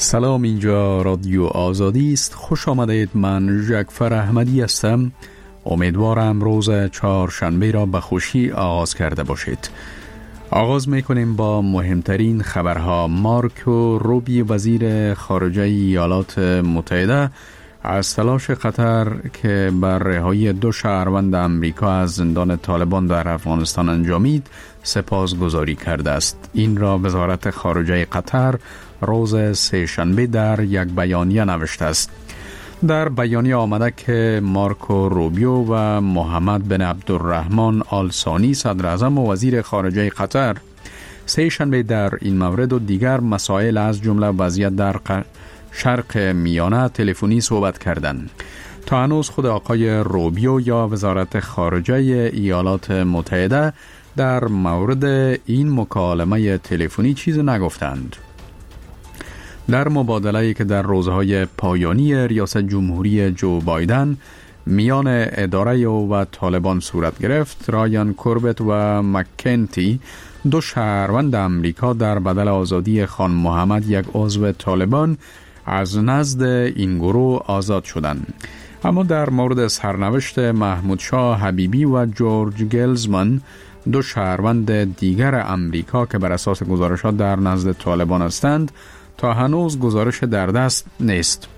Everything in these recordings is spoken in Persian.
سلام، اینجا رادیو آزادی است. خوش آمدید. من جعفر احمدی هستم. امیدوارم روز چهارشنبه را به خوشی آغاز کرده باشید. آغاز میکنیم با مهمترین خبرها. مارکو روبیو وزیر خارجه ایالات متحده از تلاش قطر که بر رهایی 2 شهروند امریکا از زندان طالبان در افغانستان انجامید سپاسگزاری کرده است. این را وزارت خارجه قطر روز سه‌شنبه در یک بیانیه نوشته است. در بیانیه آمده که مارکو روبیو و محمد بن عبدالرحمن آل ثانی صدر اعظم و وزیر خارجه قطر سه‌شنبه در این مورد و دیگر مسائل از جمله وضعیت در شرق میانه تلفنی صحبت کردند. تا هنوز خود آقای روبیو یا وزارت خارجه ایالات متحده در مورد این مکالمه تلفنی چیز نگفتند. در مبادله‌ای که در روزهای پایانی ریاست جمهوری جو بایدن میان اداره و طالبان صورت گرفت، رایان کوربت و مکنتی 2 شهروند امریکا در بدل آزادی خان محمد، یک عضو طالبان، از نزد این گروه آزاد شدند. اما در مورد سرنوشت محمود شاه حبیبی و جورج گلزمن، 2 شهروند دیگر امریکا که بر اساس گزارشات در نزد طالبان هستند، تا هنوز گزارش در دست نیست.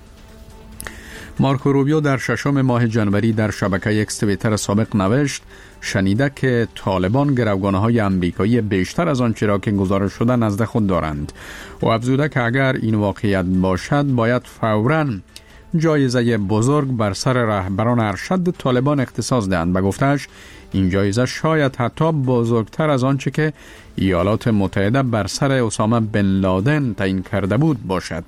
مارکو روبیو در 6 ماه جنوری در شبکه اکس توییتر سابق نوشت شنیده که طالبان گروگانهای امریکایی بیشتر از آنچه را که گزارش شده نزد خود دارند و افزوده که اگر این واقعیت باشد باید فوراً جایزه بزرگ بر سر رهبران ارشد طالبان اختصاص دهند. و گفتش این جایزه شاید حتی بزرگتر از آنچه که ایالات متحده بر سر اسامه بن لادن تعیین کرده بود باشد.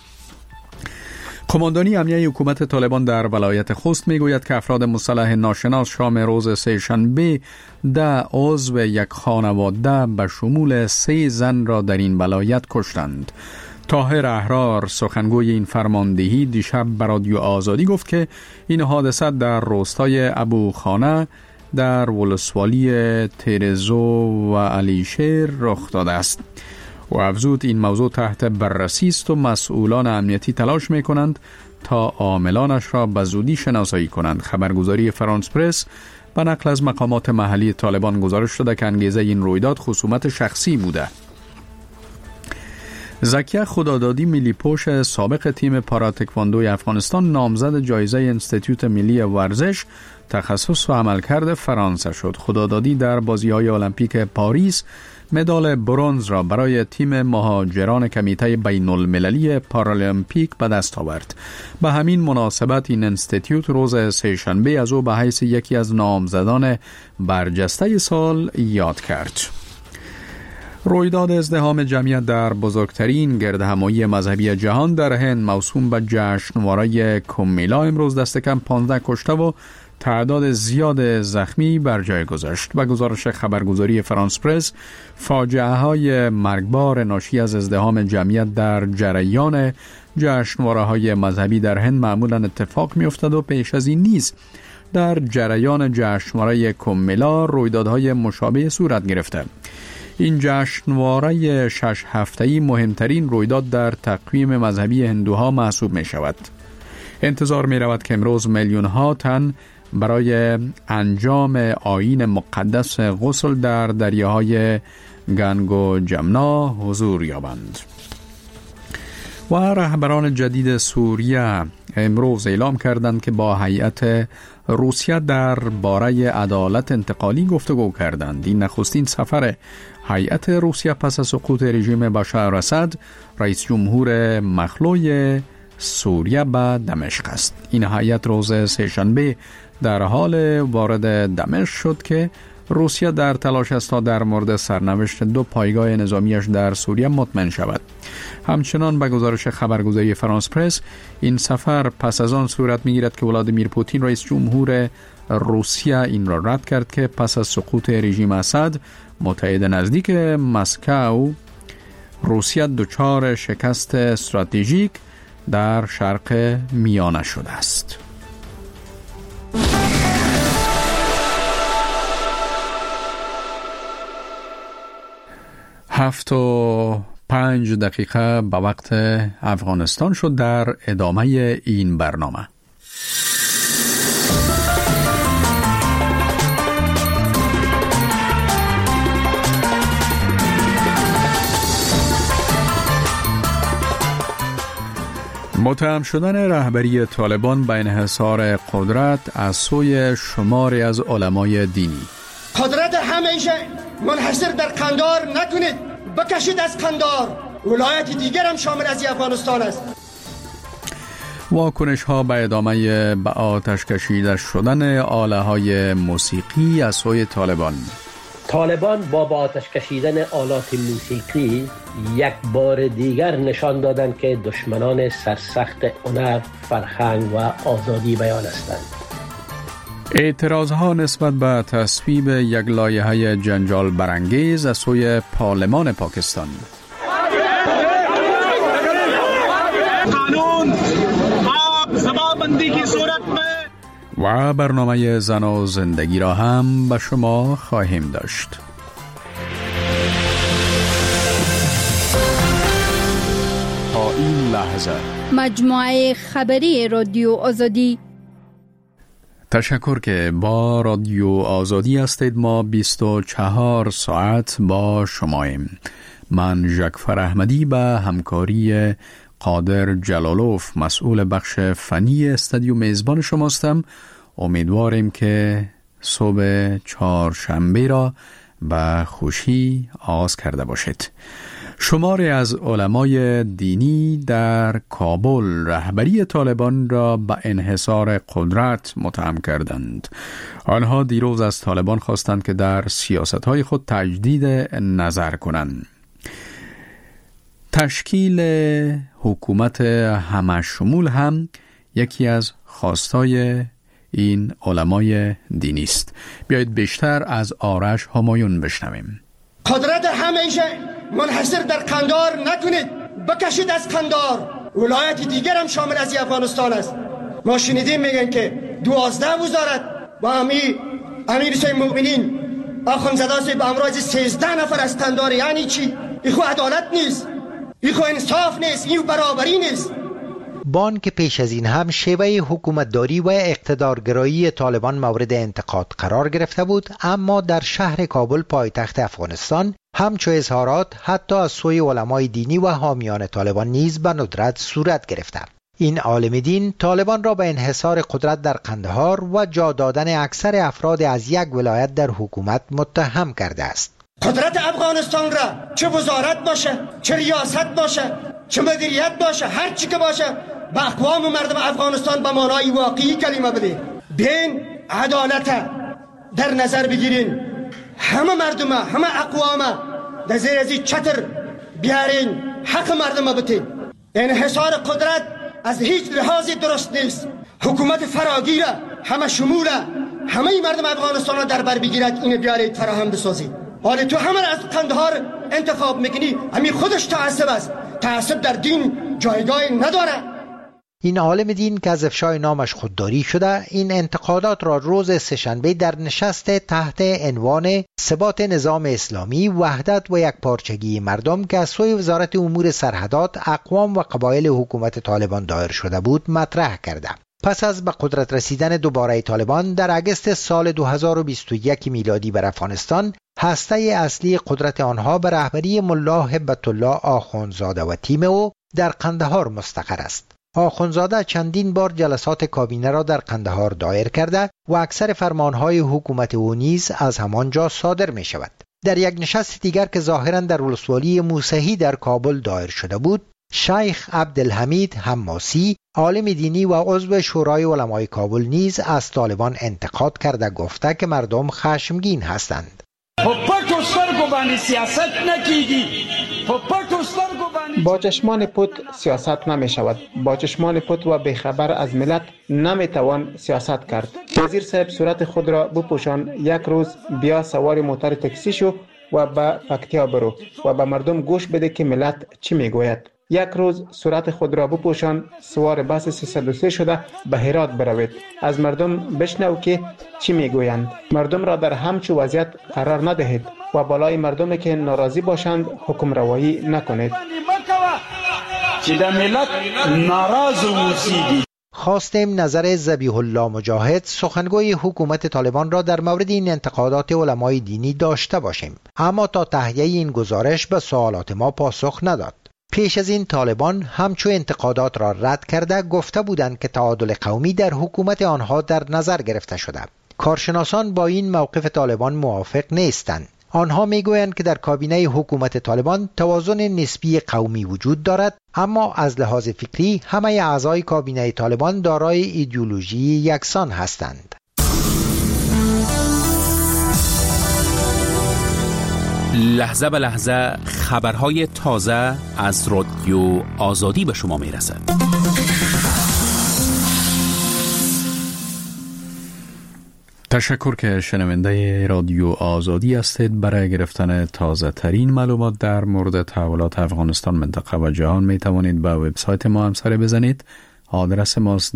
قماندانی امنیه حکومت طالبان در ولایت خوست میگوید که افراد مسلح ناشناس شام روز سه‌شنبه 10 عضو یک خانواده به شمول 3 زن را در این ولایت کشتند. طاهر احرار، سخنگوی این فرماندهی، دیشب به رادیو آزادی گفت که این حادثه در روستای ابوخانه در ولسوالی ترزو و علیشیر رخ داده است و افزود این موضوع تحت بررسی است و مسئولان امنیتی تلاش می کنند تا عاملانش را به زودی شناسایی کنند. خبرگزاری فرانس پرس به نقل از مقامات محلی طالبان گزارش شده که انگیزه این رویداد خصومت شخصی بوده. زکیه خدادادی، ملی پوش سابق تیم پاراتکواندوی افغانستان، نامزد جایزه انستیتوت ملی ورزش تخصص و عملکرد فرانسه شد. خدادادی در بازی‌های المپیک پاریس مدال برنز را برای تیم مهاجران کمیته بین‌المللی پارالمپیک به دست آورد. به همین مناسبت این انستیتوت روز سه‌شنبه از او به حیث یکی از نامزدان برجسته سال یاد کرد. رویداد ازدحام جمعیت در بزرگترین گردهمایی مذهبی جهان در هند موسوم به جشنواره کمیلا امروز دست کم 15 کشته و تعداد زیاد زخمی بر جای گذاشت. و گزارش خبرگزاری فرانس پرس، فاجعه های مرگبار ناشی از ازدحام جمعیت در جریان جشنواره های مذهبی در هند معمولا اتفاق می افتد و پیش از این نیز در جریان جشنواره کمیلا رویدادهای مشابه صورت گرفته. این جشنواره 6 هفته‌ای مهمترین رویداد در تقویم مذهبی هندوها محسوب می شود. انتظار می رود که امروز میلیون ها تن برای انجام آیین مقدس غسل در دریاهای گنگ و جمنا حضور یابند. و رهبران جدید سوریه امروز اعلام کردند که با هیئت روسیه در باره عدالت انتقالی گفتگو کردند. این نخستین سفر هیئت روسیه پس از سقوط رژیم بشار اسد، رئیس جمهور مخلوع سوریه به دمشق است. این هیئت روز سه‌شنبه در حال وارد دمشق شد که روسیه در تلاش است تا در مورد سرنوشت 2 پایگاه نظامیش در سوریه مطمئن شود. همچنان به گزارش خبرگزاری فرانس پرس، این سفر پس از آن صورت می‌گیرد که ولادیمیر پوتین رئیس جمهور روسیه این را رد کرد که پس از سقوط رژیم اسد، متحد نزدیک مسکو، روسیه دچار شکست استراتژیک در شرق میانه شده است. 7 5 دقیقه به وقت افغانستان شد. در ادامه این برنامه متهم شدن رهبری طالبان به انحصار قدرت از سوی شماری از علمای دینی. قدرت همیشه منحصر در قندار نکنید، بکشید از قندار. ولایت دیگر هم شامل از افغانستان است. واکنش ها به ادامه به آتش کشیده شدن آله های موسیقی از سوی طالبان. طالبان با آتش کشیدن آلات موسیقی یک بار دیگر نشان دادند که دشمنان سرسخت هنر، فرهنگ و آزادی بیان هستند. اعتراض ها نسبت به تصویب یک لایحه جنجال برانگیز از سوی پارلمان پاکستان. قانون زبانبندی کی صورت میں و برنامه زن و زندگی را هم به شما خواهیم داشت. تا این لحظه مجموعه خبری رادیو آزادی. تشکر که با رادیو آزادی هستید. ما 24 ساعت با شماییم. من ژکفر احمدی به همکاری قادر جلالوف مسئول بخش فنی استودیو میزبان شماستم. امیدواریم که صبح چهارشنبه را به خوشی آغاز کرده باشید. شماری از علمای دینی در کابل رهبری طالبان را به انحصار قدرت متهم کردند. آنها دیروز از طالبان خواستند که در سیاست‌های خود تجدید نظر کنند. تشکیل حکومت همشمول هم یکی از خواستای این علمای دینی است. بیایید بیشتر از آرش همایون بشنویم. قدرت همیشه منحصر در قندار نکنید، بکشید از قندار. ولایت دیگر هم شامل از افغانستان است. ما شنیدیم میگن که 12 وزارت با امیر سید مؤمنین آخوندزاده صاحب امروز 13 نفر از قندار. یعنی چی؟ این خو عدالت نیست، این خو انصاف نیست، این برابری نیست. بانک پیش از این هم شیوه حکومتداری و اقتدارگرایی طالبان مورد انتقاد قرار گرفته بود، اما در شهر کابل پایتخت افغانستان همچو اظهارات حتی از سوی علمای دینی و حامیان طالبان نیز به ندرت صورت گرفته. این عالم دین طالبان را به انحصار قدرت در قندهار و جا دادن اکثر افراد از یک ولایت در حکومت متهم کرده است. قدرت افغانستان را چه وزارت باشه، چه ریاست باشه، چه مدیریت باشه، هر چی که باشه به اقوام و مردم افغانستان به معنای واقعی کلمه بده. بین عدالت در نظر بگیرین، همه مردم، همه اقوام در زیر از چتر بیارین، حق مردم بتین. انحصار قدرت از هیچ لحاظی درست نیست. حکومت فراگیر همه شموله، همه مردم افغانستان را در بر بگیرد، اینو بیارید فراهم بسازید. حالا تو همه از قندهار انتخاب میکنی، همین خودش تعصب است. تعصب در دین جایگاهی نداره. این عالم دین که از افشای نامش خودداری شده، این انتقادات را روز سه‌شنبه در نشست تحت عنوان ثبات نظام اسلامی، وحدت و یکپارچگی مردم که از سوی وزارت امور سرحدات، اقوام و قبایل حکومت طالبان دایر شده بود مطرح کرده. پس از به قدرت رسیدن دوباره طالبان در اگست سال 2021 میلادی بر افغانستان، هسته اصلی قدرت آنها به رهبری ملا هبت الله آخوندزاده و تیم او در قندهار مستقر است. آخوندزاده چندین بار جلسات کابینه را در قندهار دایر کرده و اکثر فرمانهای حکومت او نیز از همانجا صادر می شود. در یک نشست دیگر که ظاهراً در ولسوالی موسهی در کابل دایر شده بود، شیخ عبدالحمید حماسی، عالم دینی و عضو شورای علمای کابل نیز از طالبان انتقاد کرده گفته که مردم خشمگین هستند. با چشمان پت سیاست نمی شود. با چشمان پت و بیخبر از ملت نمی توان سیاست کرد. وزیر صاحب صورت خود را بپوشان، یک روز بیا سوار موتر تاکسی شو و به پکتیا برو و به مردم گوش بده که ملت چی می گوید. یک روز صورت خود را بپوشان، سوار بس 303 شده به هرات بروید. از مردم بشنو که چی میگویند. مردم را در همچو وضعیت قرار ندهید و بالای مردم که ناراضی باشند حکم روایی نکنید. خواستیم نظر ذبیح الله مجاهد سخنگوی حکومت طالبان را در مورد این انتقادات علمای دینی داشته باشیم، اما تا تهیه این گزارش به سوالات ما پاسخ نداد. پیش از این طالبان همچو انتقادات را رد کرده گفته بودند که تعادل قومی در حکومت آنها در نظر گرفته شده. کارشناسان با این موقف طالبان موافق نیستند. آنها میگویند که در کابینه حکومت طالبان توازن نسبی قومی وجود دارد، اما از لحاظ فکری همه اعضای کابینه طالبان دارای ایدئولوژی یکسان هستند. لحظه به لحظه خبرهای تازه از رادیو آزادی به شما میرسد. تشکر که شنونده رادیو آزادی هستید. برای گرفتن تازه ترین معلومات در مورد تحولات افغانستان، منطقه و جهان می توانید به وبسایت ما هم سر بزنید. آدرس ماست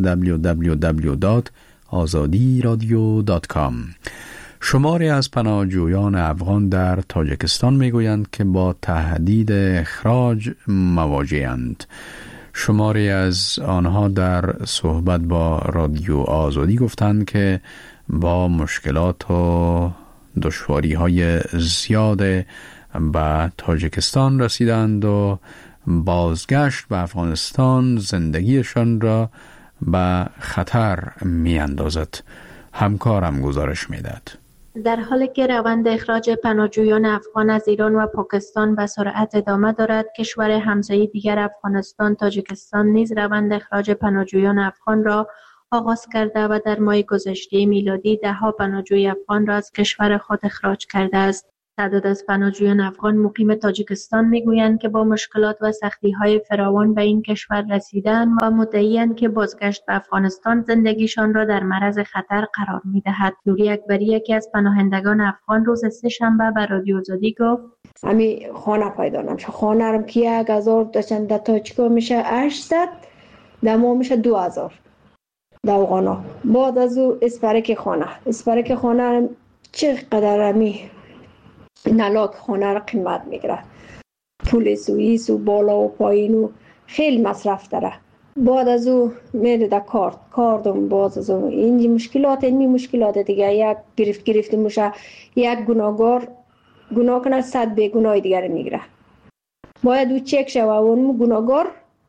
www.azadiradio.com. شماری از پناهجویان افغان در تاجیکستان می گویند که با تهدید اخراج مواجه‌اند. شماری از آنها در صحبت با رادیو آزادی گفتند که با مشکلات و دشواری‌های زیاد به تاجیکستان رسیدند و بازگشت به افغانستان زندگیشان را به خطر می اندازد. همکارم گزارش می داد. در حالی که روند اخراج پناهجویان افغان از ایران و پاکستان به سرعت ادامه دارد، کشور همسایه دیگر افغانستان، تاجیکستان نیز روند اخراج پناهجویان افغان را آغاز کرده و در ماه گذشته میلادی ده‌ها پناهجوی افغان را از کشور خود اخراج کرده است. تعداد از پناهجویان افغان مقیم تاجیکستان میگویند که با مشکلات و سختی‌های فراوان به این کشور رسیدند و مدعی‌اند که بازگشت به افغانستان زندگیشان را در معرض خطر قرار می‌دهد. نوری اکبری، یکی از پناهندگان افغان، روز سه‌شنبه به رادیو آزادی گفت: امی خانه پیدا نمیشه. خانه رو که 1000 داشتن تا چیکار میشه 800 دما میشه 2000 دوغانا. بعد از او اسپرک خانه چقدر امی نلاک خانه را قیمت میگیره، پول سوئیس و بالا و پایین و خیلی مصرف داره. بعد از او میره در کاردم. باز از او این مشکلات دیگه، یک گرفته میشه، یک گناهگار گناه کنه 100 بیگناه دیگر میگیره. باید او چک شوه و اون گناهگار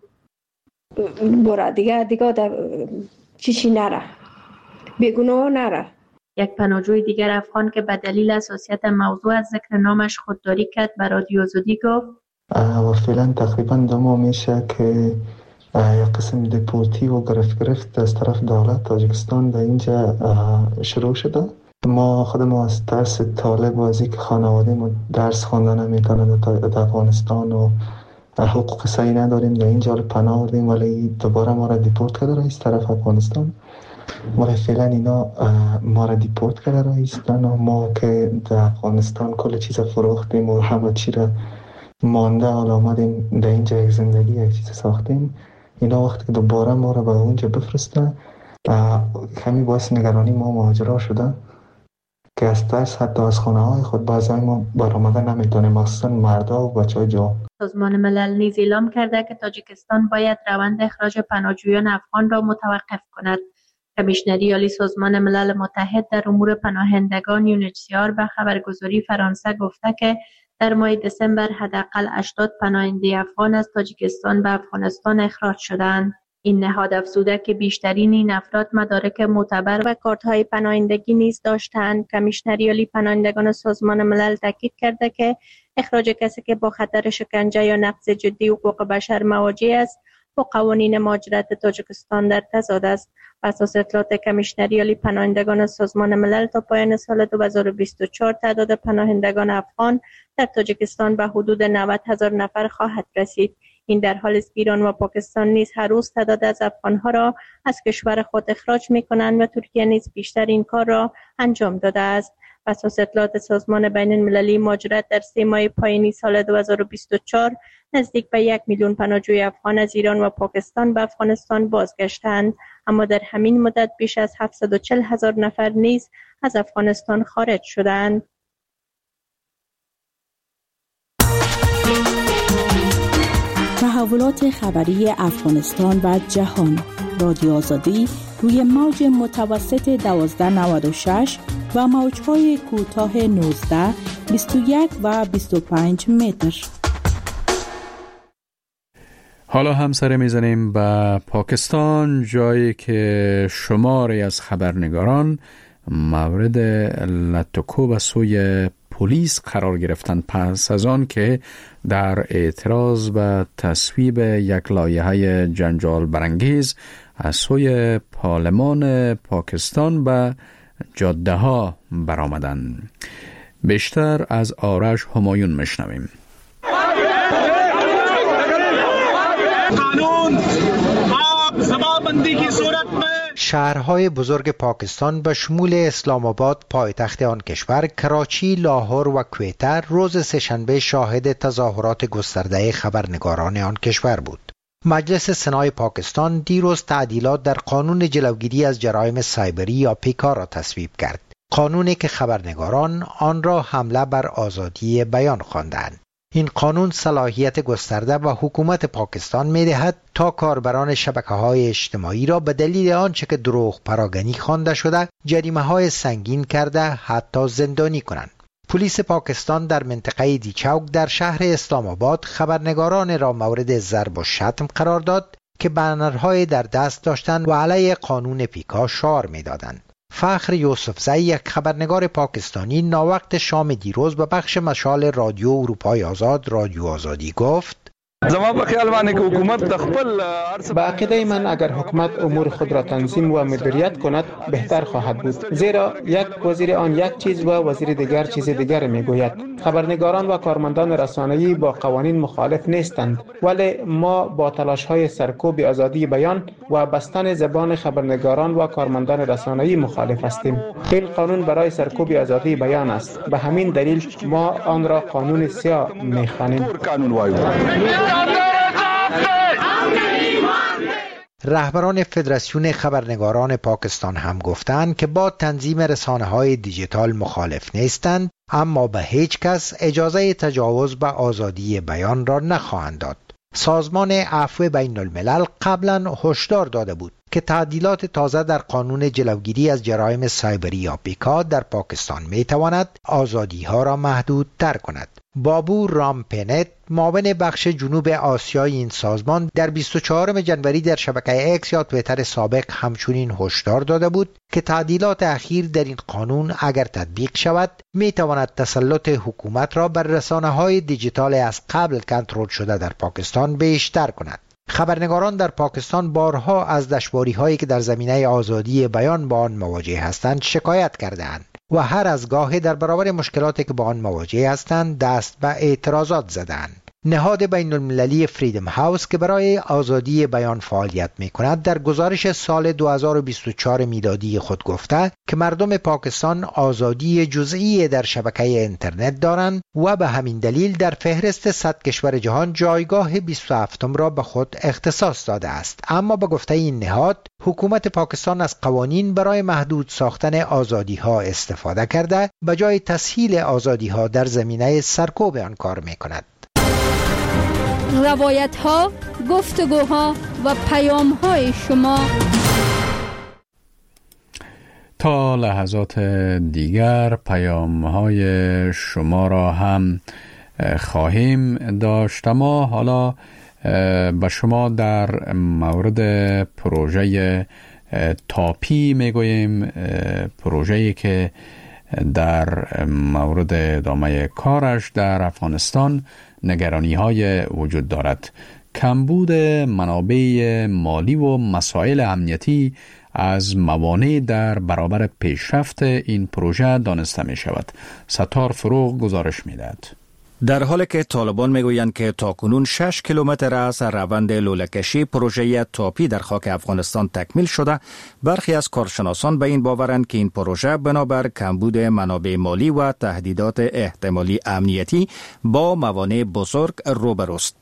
بره دیگه چیشی نره، بیگناه نره. یک پناهجوی دیگر افغان که به دلیل حساسیت موضوع از ذکر نامش خودداری کرد به رادیو آزادی گفت: و فعلا تقریبا 2 ماه میشه که یک قسم دیپورتی و گرفت از طرف دولت تاجیکستان در اینجا شروع شده. ما خودمون از ترس طالب و از اینکه خانواده ما درس خواندن نمیتونن در افغانستان و حقوق صحیح نداریم در اینجا پناه بردیم، ولی دوباره ما را دیپورت کرده رئیس طرف افغانستان. ولی فعلا اینا ما را دیپورت کرده رئیستن و ما که در افغانستان کل چیز فروختیم و همه چی را مانده حالا آمدیم در اینجا یک زندگی یک چیز ساختیم. اینا وقتی که دوباره ما را به اونجا بفرستن کمی باعث نگرانی ما مهاجرا شده که از ترس حتی از خانه های خود بعضی ما برآمدن نمیتونیم، مخصوصا مردا و بچه های جوان. سازمان ملل نیز اعلام کرده که تاجیکستان باید روند اخراج پناهجویان افغان را متوقف کند. کمیشنری عالی سازمان ملل متحد در امور پناهندگان UNHCR به خبرگزاری فرانسه گفته که در ماه دسامبر حداقل 80 پناهنده افغان از تاجیکستان به افغانستان اخراج شدند. این نهاد افزوده که بیشترین این افراد مدارک معتبر و کارت‌های پناهندگی نیز داشتند. کمیشنری عالی پناهندگان سازمان ملل تاکید کرده که اخراج کسی که با خطر شکنجه یا نقض جدی حقوق بشر مواجه است با قوانین مهاجرت تاجیکستان در تضاد است. بر اساس اطلاعات کمیشنری عالی پناهندگان سازمان ملل تا پایان سال 2024 تعداد پناهندگان افغان در تاجیکستان به حدود 90,000 نفر خواهد رسید. این در حالی است که ایران و پاکستان نیز هر روز تعداد از افغانها را از کشور خود اخراج می‌کنند و ترکیه نیز بیشتر این کار را انجام داده است. بر اساس اطلاعات سازمان بین المللی مهاجرت در 3 ماه پایانی سال 2024 نزدیک به 1 میلیون پناهجوی افغان از ایران و پاکستان به افغانستان بازگشتند، اما در همین مدت بیش از 740,000 نفر نیز از افغانستان خارج شدند. تحولات خبری افغانستان و جهان. رادیو آزادی روی موج متوسط 1296 و موج‌های کوتاه 19، 21 و 25 متر. حالا هم سر میزنیم به پاکستان، جایی که شماری از خبرنگاران مورد لطکو به سوی پلیس قرار گرفتند پس از آن که در اعتراض به تصویب یک لایحه جنجال برانگیز از سوی پارلمان پاکستان به جاده ها برآمدند. بیشتر از آرش همایون میشنویم. شهرهای بزرگ پاکستان به شمول اسلام آباد پایتخت آن کشور، کراچی، لاهور و کویته روز سه‌شنبه شاهد تظاهرات گسترده خبرنگاران آن کشور بود. مجلس سنای پاکستان دیروز تعدیلات در قانون جلوگیری از جرایم سایبری یا پیکا را تصویب کرد. قانونی که خبرنگاران آن را حمله بر آزادی بیان خواندند. این قانون صلاحیت گسترده و حکومت پاکستان می‌دهد تا کاربران شبکه‌های اجتماعی را به دلیل آنچه که دروغ پراگنی خوانده شده جریمه‌های سنگین کرده حتی زندانی کنند. پلیس پاکستان در منطقه دیچوک در شهر اسلام آباد خبرنگاران را مورد ضرب و شتم قرار داد که بنرهای در دست داشتند و علیه قانون پیکا شعار می‌دادند. فخر یوسفزی، یک خبرنگار پاکستانی، ناوقت شام دیروز به بخش مشال رادیو اروپای آزاد رادیو آزادی گفت: به عقیده من اگر حکومت امور خود را تنظیم و مدیریت کند بهتر خواهد بود، زیرا یک وزیر آن یک چیز و وزیر دیگر چیز دیگر میگوید. خبرنگاران و کارمندان رسانه‌ای با قوانین مخالف نیستند، ولی ما با تلاش‌های سرکوب آزادی بیان و بستن زبان خبرنگاران و کارمندان رسانه‌ای مخالف هستیم. این قانون برای سرکوب آزادی بیان است، به همین دلیل ما آن را قانون سیاه می‌خوانیم. رهبران فدراسیون خبرنگاران پاکستان هم گفتند که با تنظیم رسانه‌های دیجیتال مخالف نیستند، اما به هیچ کس اجازه تجاوز به آزادی بیان را نخواهند داد. سازمان عفو بین الملل قبلا هشدار داده بود که تعدیلات تازه در قانون جلوگیری از جرایم سایبری یا پیکا در پاکستان میتواند آزادی‌ها را محدودتر کند. بابو رامپنت، معاون بخش جنوب آسیای این سازمان، در 24 جنوری در شبکه اکس یا توییتر سابق همچنین هشدار داده بود که تعدیلات اخیر در این قانون اگر تطبیق شود میتواند تسلط حکومت را بر رسانه‌های دیجیتال از قبل کنترل شده در پاکستان بیشتر کند. خبرنگاران در پاکستان بارها از دشواری‌هایی که در زمینه آزادی بیان با آن مواجه هستند شکایت کرده‌اند و هر از گاهی در برابر مشکلاتی که با آن مواجه هستند دست به اعتراضات زدند. نهاد بین المللی فریدم هاوس که برای آزادی بیان فعالیت می کند در گزارش سال 2024 میلادی خود گفته که مردم پاکستان آزادی جزئی در شبکه اینترنت دارند و به همین دلیل در فهرست 100 کشور جهان جایگاه 27م را به خود اختصاص داده است. اما به گفته این نهاد حکومت پاکستان از قوانین برای محدود ساختن آزادی ها استفاده کرده به جای تسهیل آزادی ها در زمینه سرکوب آن کار می کند. روایت ها، گفتگوها و پیام های شما تا لحظات دیگر پیام های شما را هم خواهیم داشت. ما حالا به شما در مورد پروژه تاپی میگوییم، پروژه‌ای که در مورد ادامه کارش در افغانستان نگرانی‌های وجود دارد. کمبود منابع مالی و مسائل امنیتی از موانع در برابر پیشرفت این پروژه دانسته می شود. ستار فروغ گزارش می دهد. در حالی که طالبان میگویند که تاکنون 6 کیلومتر از روند لوله‌کشی پروژه تاپی در خاک افغانستان تکمیل شده، برخی از کارشناسان به این باورند که این پروژه بنابر کمبود منابع مالی و تهدیدات احتمالی امنیتی با موانع بزرگ روبروست.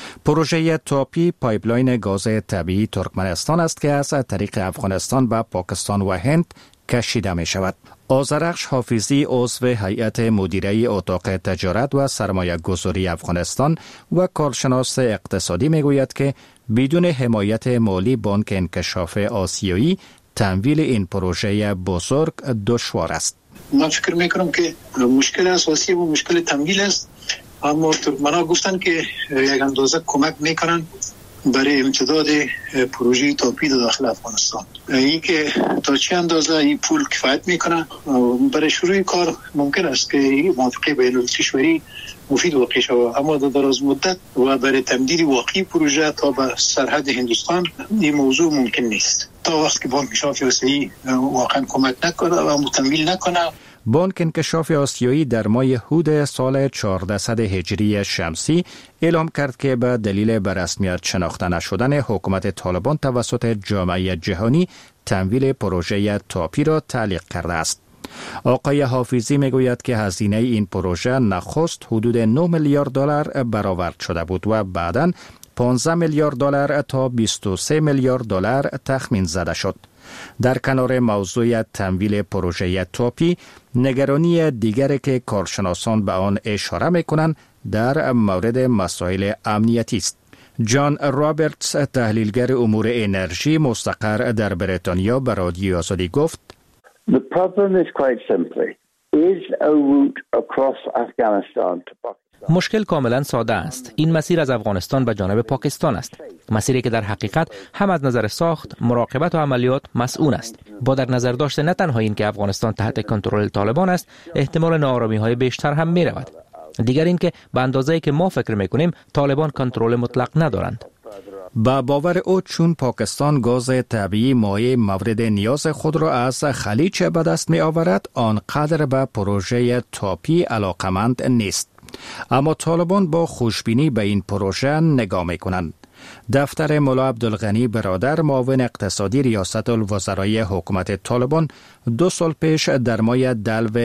پروژه تاپی پایپلاین گاز طبیعی ترکمنستان است که از طریق افغانستان به پاکستان و هند کشیده می شود. آذرخش حافظی عضو هیئت مدیره اتاق تجارت و سرمایه گذاری افغانستان و کارشناس اقتصادی می گوید که بدون حمایت مالی بانک انکشاف آسیایی تمویل این پروژه بزرگ دشوار است. من فکر می کنم که مشکل اساسی و مشکل تمویل است، اما ترکمن‌ها گفتن که یک اندازه کمک میکنن برای امتداد پروژه تاپی داخل افغانستان. این که تا چه اندازه این پول کفایت میکنه برای شروع کار ممکن است که موافقه بین الکشوری مفید واقع شود، اما در دراز مدت و برای تمدید واقعی پروژه تا به سرحد هندوستان این موضوع ممکن نیست تا وقتی که بانک انکشاف آسیایی واقعا کمک نکنه و تمویل نکنه. بانک انکشاف آسیایی در ماه هود سال 1400 هجری شمسی اعلام کرد که به دلیل به رسمیت شناخته نشدن حکومت طالبان توسط جامعه جهانی تمویل پروژه تاپی را تعلیق کرده است. آقای حافظی میگوید که هزینه این پروژه نخست حدود 9 میلیارد دلار برآورد شده بود و بعداً 15 میلیارد دلار تا 23 میلیارد دلار تخمین زده شد. در کنار موضوع تمویل پروژه تاپی، نگرانی دیگری که کارشناسان به آن اشاره می‌کنند در مورد مسائل امنیتی است. جان رابرتس، تحلیلگر امور انرژی مستقر در بریتانیا، به رادیو آزادی گفت: The problem is quite simply is a route across Afghanistan to Pakistan. مشکل کاملا ساده است. این مسیر از افغانستان به جانب پاکستان است. مسیری که در حقیقت هم از نظر ساخت، مراقبت و عملیات مسئول است. با در نظر داشته نه تنها این که افغانستان تحت کنترل طالبان است، احتمال ناآرامی‌های بیشتر هم می رود. دیگر این که به اندازه‌ای که ما فکر می‌کنیم طالبان کنترل مطلق ندارند. با باور او چون پاکستان گاز طبیعی مایع مورد نیاز خود را از خلیج به دست می آورد، آنقدر به پروژه تاپی علاقمند نیست. اما طالبان با خوشبینی به این پروژه نگاه می کنند. دفتر مولا عبدالغنی برادر، معاون اقتصادی ریاست الوزرای حکومت طالبان، 2 سال پیش در ماه دلو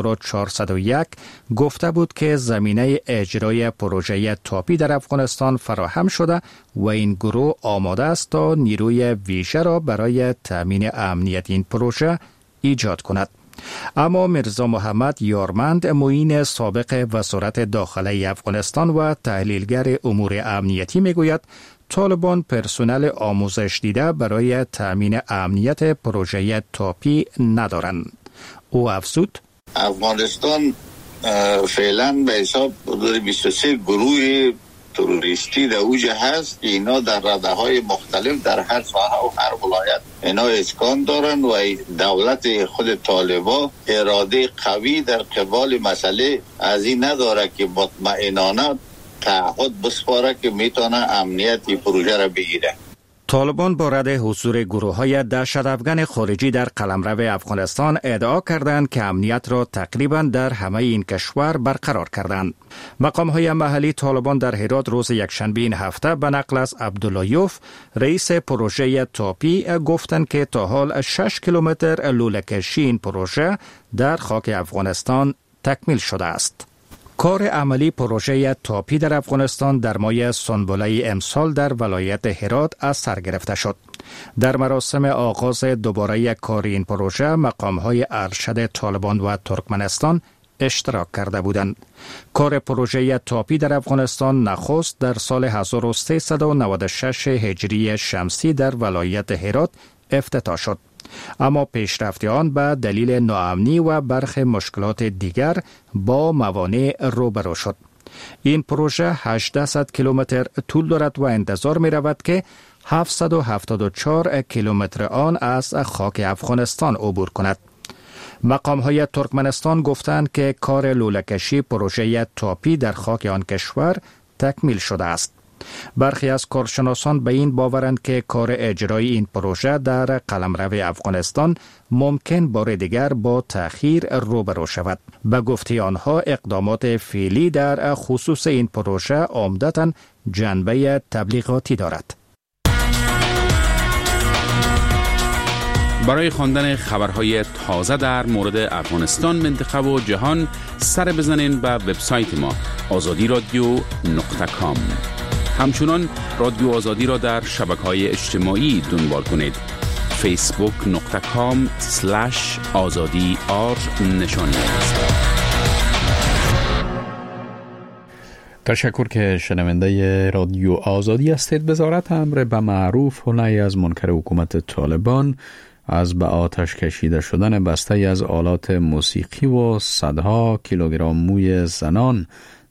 1401 گفته بود که زمینه اجرای پروژه تاپی در افغانستان فراهم شده و این گروه آماده است تا نیروی ویژه را برای تامین امنیت این پروژه ایجاد کند. اما میرزا محمد یارمند، معین سابق وزارت داخله افغانستان و تحلیلگر امور امنیتی میگوید طالبان پرسنل آموزش دیده برای تامین امنیت پروژه تاپی ندارند. او افزود: افغانستان فعلا به حساب 23 گروه تروریستی در اوج هست که اینا در رده‌های مختلف در هر ساحه و هر ولایت اینا اسکان دارن و دولت خود طالبان اراده قوی در قبال مسئله از این نداره که مطمئنانه تعهد بسپاره که میتونه امنیت پروژه را بگیره. طالبان با رد حضور گروه‌های دهشت‌افغان خارجی در قلمرو افغانستان ادعا کردند که امنیت را تقریباً در همه این کشور برقرار کردند. مقام‌های محلی طالبان در هرات روز یکشنبه این هفته به نقل از عبداللهیوف، رئیس پروژه تاپی، گفتند که تا حال 6 کیلومتر لوله‌کشی این پروژه در خاک افغانستان تکمیل شده است. کار عملی پروژه تاپی در افغانستان در ماه سنبله امسال در ولایت هرات از سر گرفته شد. در مراسم آغاز دوباره کار این پروژه مقام‌های ارشد طالبان و ترکمنستان اشتراک کرده بودند. کار پروژه تاپی در افغانستان نخست در سال 1396 هجری شمسی در ولایت هرات افتتاح شد. اما پیشرفت آن به دلیل ناامنی و برخی مشکلات دیگر با موانع روبرو شد. این پروژه 800 کیلومتر طول دارد و انتظار می رود که 774 کیلومتر آن از خاک افغانستان عبور کند. مقام‌های ترکمنستان گفتند که کار لوله‌کشی پروژه تاپی در خاک آن کشور تکمیل شده است. برخی از کارشناسان به این باورند که کار اجرایی این پروژه در قلمرو افغانستان ممکن بار دیگر با تأخیر روبرو شود. به گفته آنها اقدامات فعلی در خصوص این پروژه عمدتاً جنبه تبلیغاتی دارد. برای خواندن خبرهای تازه در مورد افغانستان، منطقه و جهان سر بزنین به وبسایت ما azadiradio.com. همچنان رادیو آزادی را در شبکه‌های اجتماعی دنبال کنید. facebook.com/azadi_r نشانی است. تشکر که شنونده رادیو آزادی هستید. وزارت امر به معروف و نهی از منکر حکومت طالبان از به آتش کشیده شدن بسته از آلات موسیقی و صدها کیلوگرم موی زنان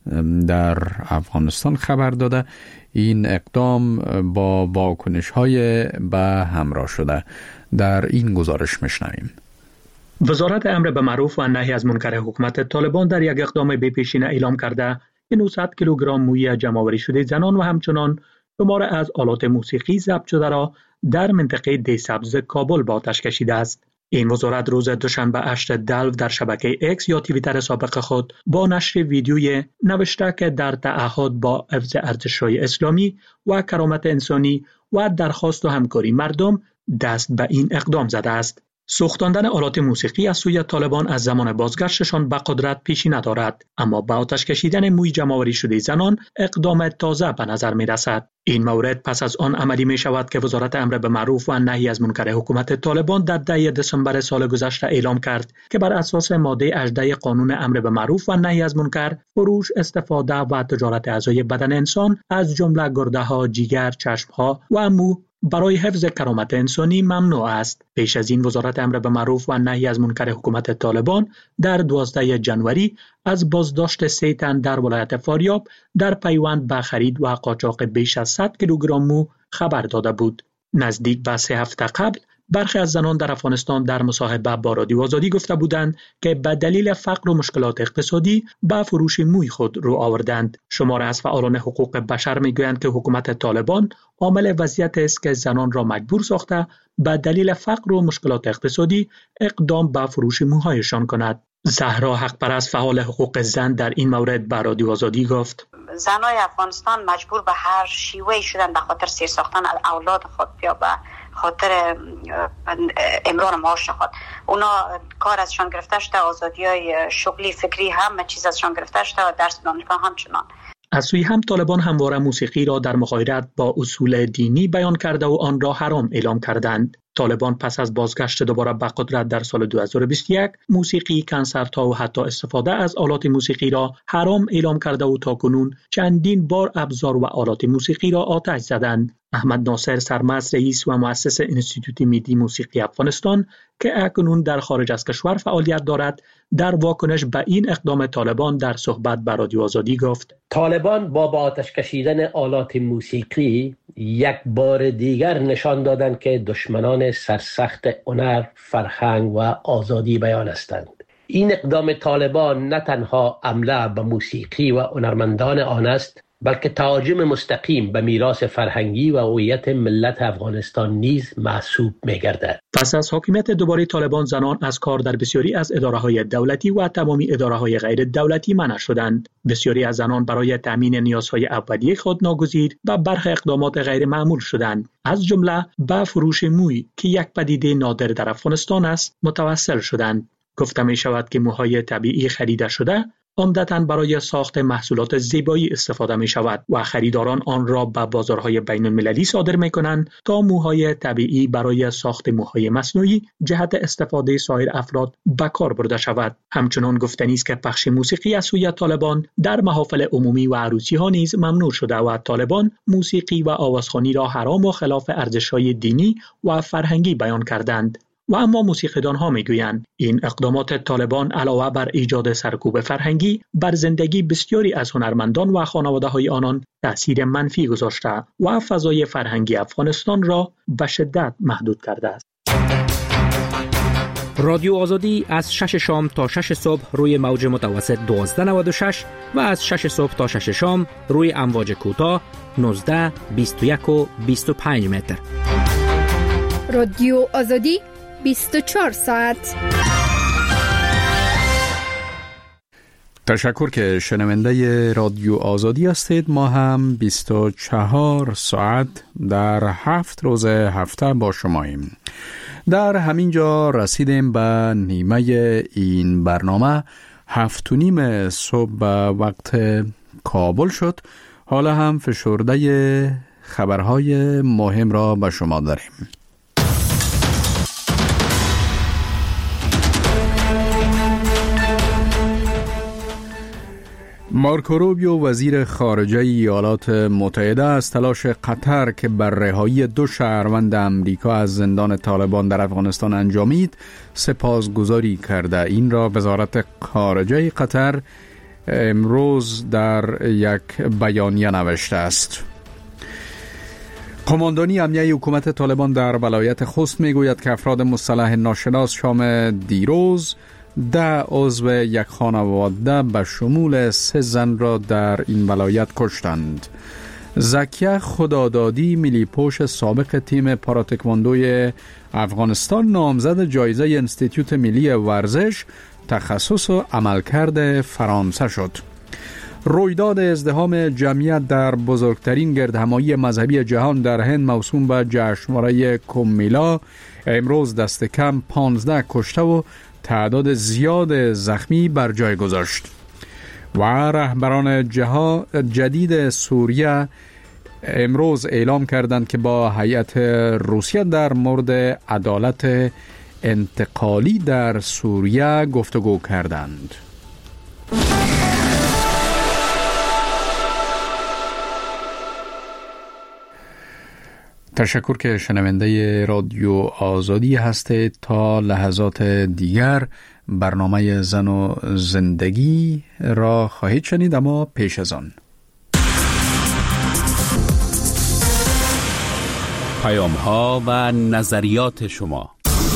در افغانستان خبر داده. این اقدام با واکنش‌های به همراه شده. در این گزارش میشنویم. وزارت امر به معروف و نهی از منکر حکومت طالبان در یک اقدام بی‌پیشینه اعلام کرده که 900 کیلوگرم موی جمع‌آوری شده زنان و همچنان شمار از آلات موسیقی ضبط شده را در منطقه دی سبز کابل به آتش کشیده است. این وزارت روز دوشنبه 8 دلو در شبکه اکس یا توییتر سابق خود با نشر ویدیوی نوشته که در تعهد با حفظ ارزش‌های اسلامی و کرامت انسانی و درخواست و همکاری مردم دست به این اقدام زده است. سوختاندن آلات موسیقی از سوی طالبان از زمان بازگشتشان به قدرت پیشی ندارد، اما با آتش کشیدن موی جمع‌آوری شده زنان اقدام تازه به نظر می رسد. این مورد پس از آن عملی می شود که وزارت امر به معروف و نهی از منکر حکومت طالبان در 10 دسامبر سال گذشته اعلام کرد که بر اساس ماده 18 قانون امر به معروف و نهی از منکر، فروش، استفاده و تجارت اعضای بدن انسان از جمله گرده‌ها، جگر، چشم‌ها و مو برای حفظ کرامت انسانی ممنوع است. پیش از این وزارت امر به معروف و نهی از منکر حکومت طالبان در 12 جنوری از بازداشت 3 تن در ولایت فاریاب در پیوند به خرید و قاچاق بیش از 100 کیلوگرم مو خبر داده بود. نزدیک به 3 هفته قبل برخی از زنان در افغانستان در مصاحبه با رادیو آزادی گفته بودند که به دلیل فقر و مشکلات اقتصادی به فروش موی خود رو آوردند. شمار از فعالان حقوق بشر میگویند که حکومت طالبان عامل وضعیت است که زنان را مجبور ساخته به دلیل فقر و مشکلات اقتصادی اقدام به فروش موهایشان کند. زهرا حقپرست فعال حقوق زن در این مورد به رادیو آزادی گفت: زنای افغانستان مجبور به هر شیوهی شدن به خاطر سیر ساختن اولاد خود یا به خاطر امرار معاش خود. اونا کار ازشان گرفته شده، آزادی‌های شغلی، فکری، همه چیز ازشان گرفته شده و درس دانشگاه همچنان. از سوی هم طالبان همواره موسیقی را در مغایرت با اصول دینی بیان کرده و آن را حرام اعلام کردند. طالبان پس از بازگشت دوباره به قدرت در سال 2021 موسیقی، کنسرت‌ها و حتی استفاده از آلات موسیقی را حرام اعلام کرده و تاکنون چندین بار ابزار و آلات موسیقی را آتش زدند. احمد ناصر سرمست رئیس و مؤسس انستیتوت ملی موسیقی افغانستان که اکنون در خارج از کشور فعالیت دارد، در واکنش به این اقدام طالبان در صحبت با رادیو آزادی گفت: طالبان با آتش کشیدن آلات موسیقی یک بار دیگر نشان دادند که دشمنان سرسخت هنر، فرهنگ و آزادی بیان هستند. این اقدام طالبان نه تنها حمله به موسیقی و هنرمندان آن است، بلکه تهاجم مستقیم به میراث فرهنگی و هویت ملت افغانستان نیز محسوب می‌گردد. پس از حاکمیت دوباره طالبان، زنان از کار در بسیاری از اداره‌های دولتی و تمامی اداره‌های غیر دولتی منع شدند. بسیاری از زنان برای تامین نیازهای اولیه خود ناگزیر و برخی اقدامات غیر معمول شدند، از جمله به فروش موی که یک پدیده نادر در افغانستان است متوسل شدند. گفته می شود که موهای طبیعی خریده شده عمدتاً برای ساخت محصولات زیبایی استفاده می شود و خریداران آن را به بازارهای بین المللی صادر می کنند تا موهای طبیعی برای ساخت موهای مصنوعی جهت استفاده سایر افراد به کار برده شود. همچنان گفتنی است که پخش موسیقی از سوی طالبان در محافل عمومی و عروسی ها نیز ممنوع شده و طالبان موسیقی و آوازخوانی را حرام و خلاف ارزش‌های دینی و فرهنگی بیان کردند. و اما موسیقیدان ها میگویند این اقدامات طالبان علاوه بر ایجاد سرکوب فرهنگی بر زندگی بسیاری از هنرمندان و خانواده های آنان تأثیر منفی گذاشته و فضای فرهنگی افغانستان را به شدت محدود کرده است. رادیو آزادی از 6 شام تا 6 صبح روی موج متوسط 1296 و از 6 صبح تا 6 شام روی امواج کوتاه 19، 21 و 25 متر. رادیو آزادی 24 ساعت. تشکر که شنونده رادیو آزادی هستید. ما هم 24 ساعت در 7 روز هفته با شماییم. در همین جا رسیدیم به نیمه این برنامه. 7:30 صبح به وقت کابل شد. حالا هم فشرده خبرهای مهم را به شما داریم. مارکو روبیو وزیر خارجه ایالات متحده از تلاش قطر که بر رهایی 2 شهروند امریکا از زندان طالبان در افغانستان انجامید سپاسگزاری کرده. این را وزارت خارجه قطر امروز در یک بیانیه نوشته است. قماندانی امنیه حکومت طالبان در ولایت خوست میگوید که افراد مسلح ناشناس شام دیروز 10 عضو یک خانواده به شمول 3 زن را در این ولایت کشتند. زکیه خدادادی ملیپوش سابق تیم پاراتکواندوی افغانستان نامزد جایزه انستیتوت ملی ورزش تخصص و عملکرد فرانسه شد. رویداد ازدحام جمعیت در بزرگترین گردهمایی مذهبی جهان در هند موسوم به جشنواره کومیلا امروز دست کم 15 کشته و تعداد زیاد زخمی بر جای گذاشت. و رهبران جدید سوریه امروز اعلام کردند که با هیئت روسیه در مورد عدالت انتقالی در سوریه گفتگو کردند. تشکر که شنونده رادیو آزادی هستید. تا لحظات دیگر برنامه زن و زندگی را خواهید شنید، اما پیش از آن پیام ها و نظریات شما.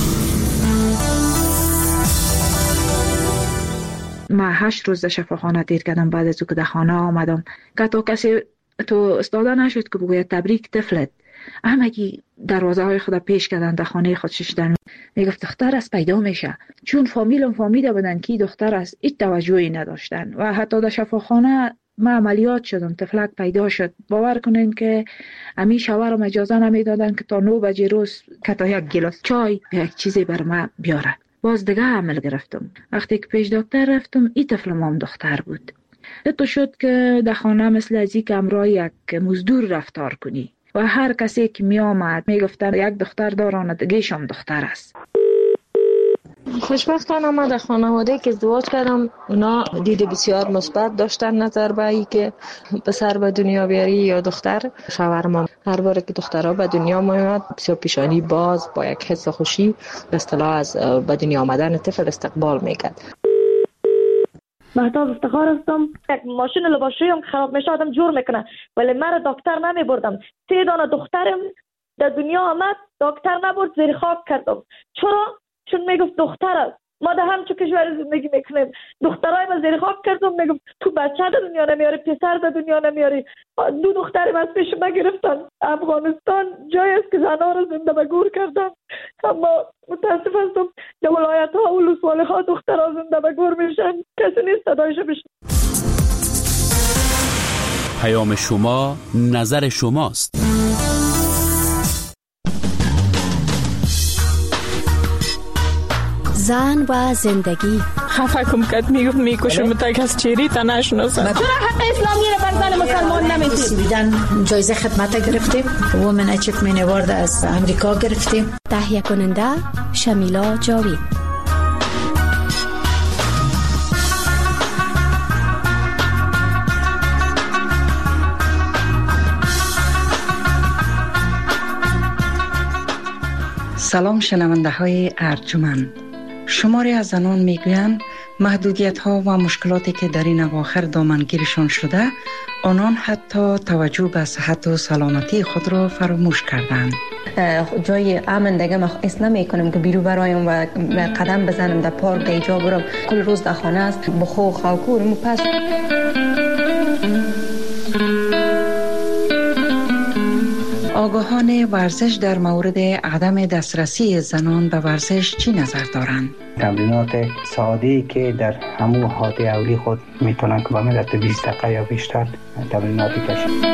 من 8 روز در شفاخانه دیر کردم بعد از که در خانه آمدم که تا کسی تو استاده نشد که بگوید تبریک طفلت. همگی دروازه های خود پیش کردن در خانه خود ششدن. میگفت دختر است پیدا میشه، چون فامیلم فهمیده بودن که دختر است هیچ توجهی نداشتن و حتی در شفاخانه ما عملیات شدم طفلک پیدا شد. باور کنین که امی شوهرم اجازه نمیدادن که تا 9 بجه روز که تا یک گلاس چای یک چیزی بر ما بیاره. باز دیگه عمل گرفتم. وقتی که پیش دکتر رفتم این طفلم هم دختر بود. تو شد که در خانه مثل از یک امرای یک مزدور رفتار کنی و هر کسی که می آمد می گفتن یک دختر دارن دیگه‌ش هم دختر است. خوشبختانه من در خانواده که ازدواج کردم اونا دید بسیار مثبت داشتن نظر به این که پسر به دنیا بیاری یا دختر. شوهرم هر بار که دخترها به دنیا میاد بسیار پیشانی باز با یک حس خوشی به اصطلاح از به دنیا آمدن طفل استقبال میکرد. مهتاب افتخار هستم. یک ماشین لباسشویی هم خراب میشه آدم جور میکنه، ولی من دکتر نمی بردم. 3 دانه دخترم در دنیا آمد دکتر نبرد، زیر خاک کردم. چرا؟ چون میگفت دختر است. ما در همچون کشور زندگی میکنیم، دخترای ما زیر خاک کردم. میگفت تو بچه در دنیا نمیاری، پسر در دنیا نمیاری. 2 دخترم از پیش ما گرفتن. افغانستان جایی است که زنها را زنده به گور کردن، اما متاسف هستم در ولایت ها و ولسوالی ها دخترها زنده به گور میشن، کسی نیست صدایش بشن. پیام شما نظر شماست. زن و زندگی. خفه کم کد میگفت میکشم تا کس چیری تا نشناسم. چرا حق اسلامی رو بر زن مسلمان نمیدید؟ بیدن جایزه خدمت گرفتیم، وومن اچیومنت اوارد از امریکا گرفتیم. تهیه کننده شمیلا جاوید. سلام شنونده های ارجمند. شماری از زنان میگویند محدودیت‌ها و مشکلاتی که در این اواخر دامنگیرشان شده، آنان حتی توجه به صحت و سلامتی خود را فراموش کردند. جای امن دیگه ما حس نمی‌کنم که بیرون برایم و قدم بزنم در پارک دیجا برم. کل روز در خانه است بخو خاکورم پس. آگاهان ورزش در مورد عدم دسترسی زنان به ورزش چی نظر دارند؟ تمرینات ساده‌ای که در همون حالت اولی خود میتونن که به مدت 20 دقیقه یا بیشتر تمریناتی کشن.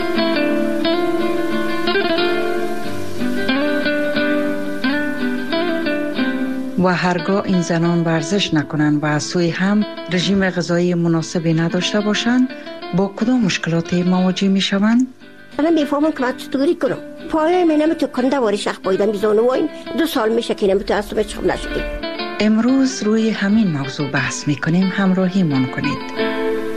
و هرگاه این زنان ورزش نکنند و از سوی هم رژیم غذایی مناسبی نداشته باشند، با کدام مشکلاتی مواجه میشوند؟ من میفهمم که من چطوری کنم. پایه من نمیتونه واری شخ بایدم بیزانو و این 2 سال میشه که نمیتونستم چخم نشدیم. امروز روی همین موضوع بحث میکنیم، همراهی من کنید.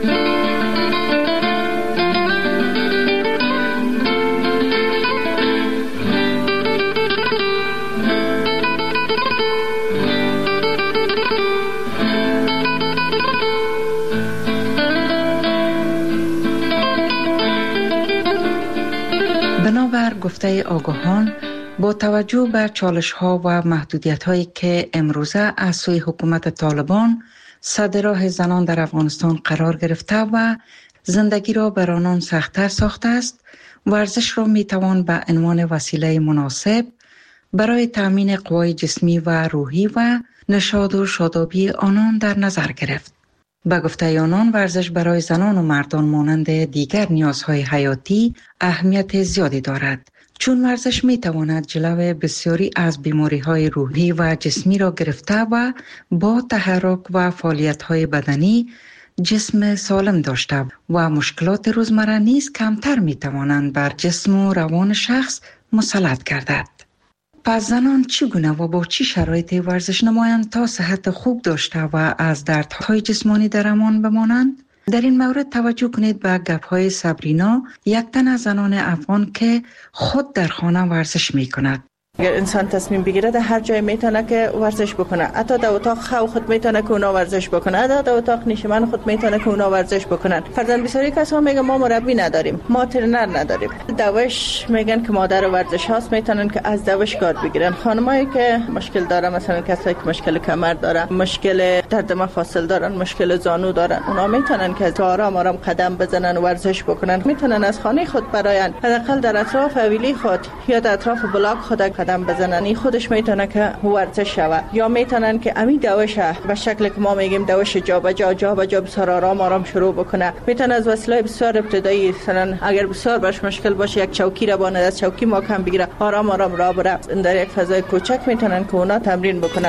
بنابر گفته آگاهان، با توجه به چالش‌ها و محدودیت‌هایی که امروزه از سوی حکومت طالبان سد راه زنان در افغانستان قرار گرفته و زندگی را بر آنان سخت‌تر ساخته است، ورزش را می‌توان به عنوان وسیله مناسب برای تأمین قوای جسمی و روحی و نشاط و شادابی آنان در نظر گرفت. به گفته آنان، ورزش برای زنان و مردان مانند دیگر نیازهای حیاتی اهمیت زیادی دارد، چون ورزش می تواند جلو بسیاری از بیماری‌های روحی و جسمی را گرفته و با تحرک و فعالیت‌های بدنی جسم سالم داشته و مشکلات روزمره نیز کمتر می توانند بر جسم و روان شخص مسلط گردد. پس زنان چگونه و با چی شرایطی ورزش نمایند تا صحت خوب داشته و از دردهای جسمانی در امان بمانند؟ در این مورد توجه کنید به گپ‌های صبرینا، یک تن از زنان افغان که خود در خانه ورزش می‌کند. اگر انسان تصمیم بگیره در هر جای میتونه که ورزش بکنه، حتی در اتاق خواب خود میتونه که اونا ورزش بکنه، حتی در اتاق نشیمن خود میتونه که اونا ورزش بکنن. فرضاً بسیاری کسا میگن ما مربی نداریم، ما ترنر نداریم. دوش میگن که مادر ورزش هاست میتونن که از دوش کار بگیرن. خانمایی که مشکل داره، مثلا کسایی که مشکل کمر داره، مشکل درد مفاصل دارن، مشکل زانو دارن، اونا میتونن که آرام آرام قدم بزنن و ورزش بکنن. میتونن از خانه خود براین حداقل در اطراف حویلی خود یا در اطراف بلاک خود قدم بزنن. این خودش میتونه که ورزش شود. یا میتونن که امید دوش به شکل که ما میگیم دوش جا به جا بسیار آرام آرام شروع بکنه. میتونه از وسیله بسیار ابتدایی، مثلا اگر بسیار برش مشکل باشه یک چوکی را باند از چوکی محکم بگیره، آرام آرام راه بره. در یک فضای کوچک میتونن که اونا تمرین بکنن.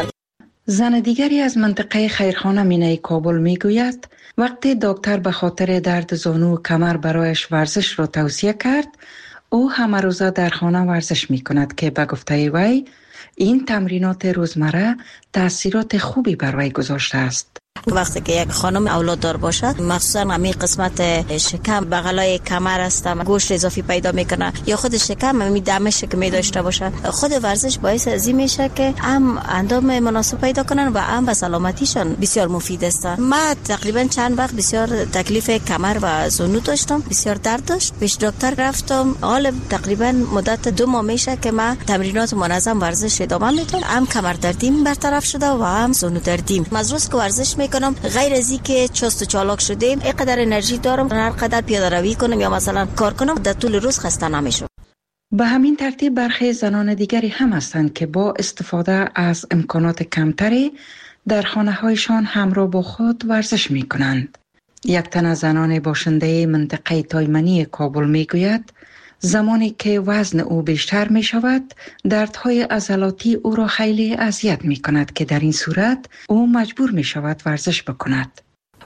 زن دیگری از منطقه خیرخانه مینای کابل میگوید وقتی دکتر به خاطر درد زانو و کمر برایش ورزش را توصیه کرد، او همه روزه در خانه ورزش می کند که به گفته وی این تمرینات روزمره تأثیرات خوبی بر وی گذاشته است. وقتی که یک خانم اولاد دار باشد، مخصوصا همین قسمت شکم بغلای کمر است، گوشت اضافی پیدا میکنه یا خود شکم همین دمش که می داشته باشد، خود ورزش باعث از این میشه که هم اندام مناسب پیدا کنن و هم به سلامتیشان بسیار مفید است. ما تقریبا چند وقت بسیار تکلیف کمر و زانو داشتم، بسیار درد داشت، پیش دکتر رفتم. حالا تقریبا مدت 2 ماه میشه که ما تمرینات منظم ورزش ادامه میدم، هم کمر دردیم برطرف شده و هم زانو دردیم. از روز که ورزش میکنم، غیر از این که چست و چالاک شدیم، اینقدر انرژی دارم هر قدر پیاده روی کنم یا مثلا کار کنم در طول روز خسته نمیشم. به همین ترتیب برخی زنان دیگری هم هستند که با استفاده از امکانات کمتری در خانه‌هایشان همراه با خود ورزش میکنند. یک تن از زنان باشنده منطقه تایمنی کابل میگوید زمانی که وزن او بیشتر می شود، دردهای عضلاتی او را خیلی اذیت می کند که در این صورت او مجبور می شود ورزش بکند.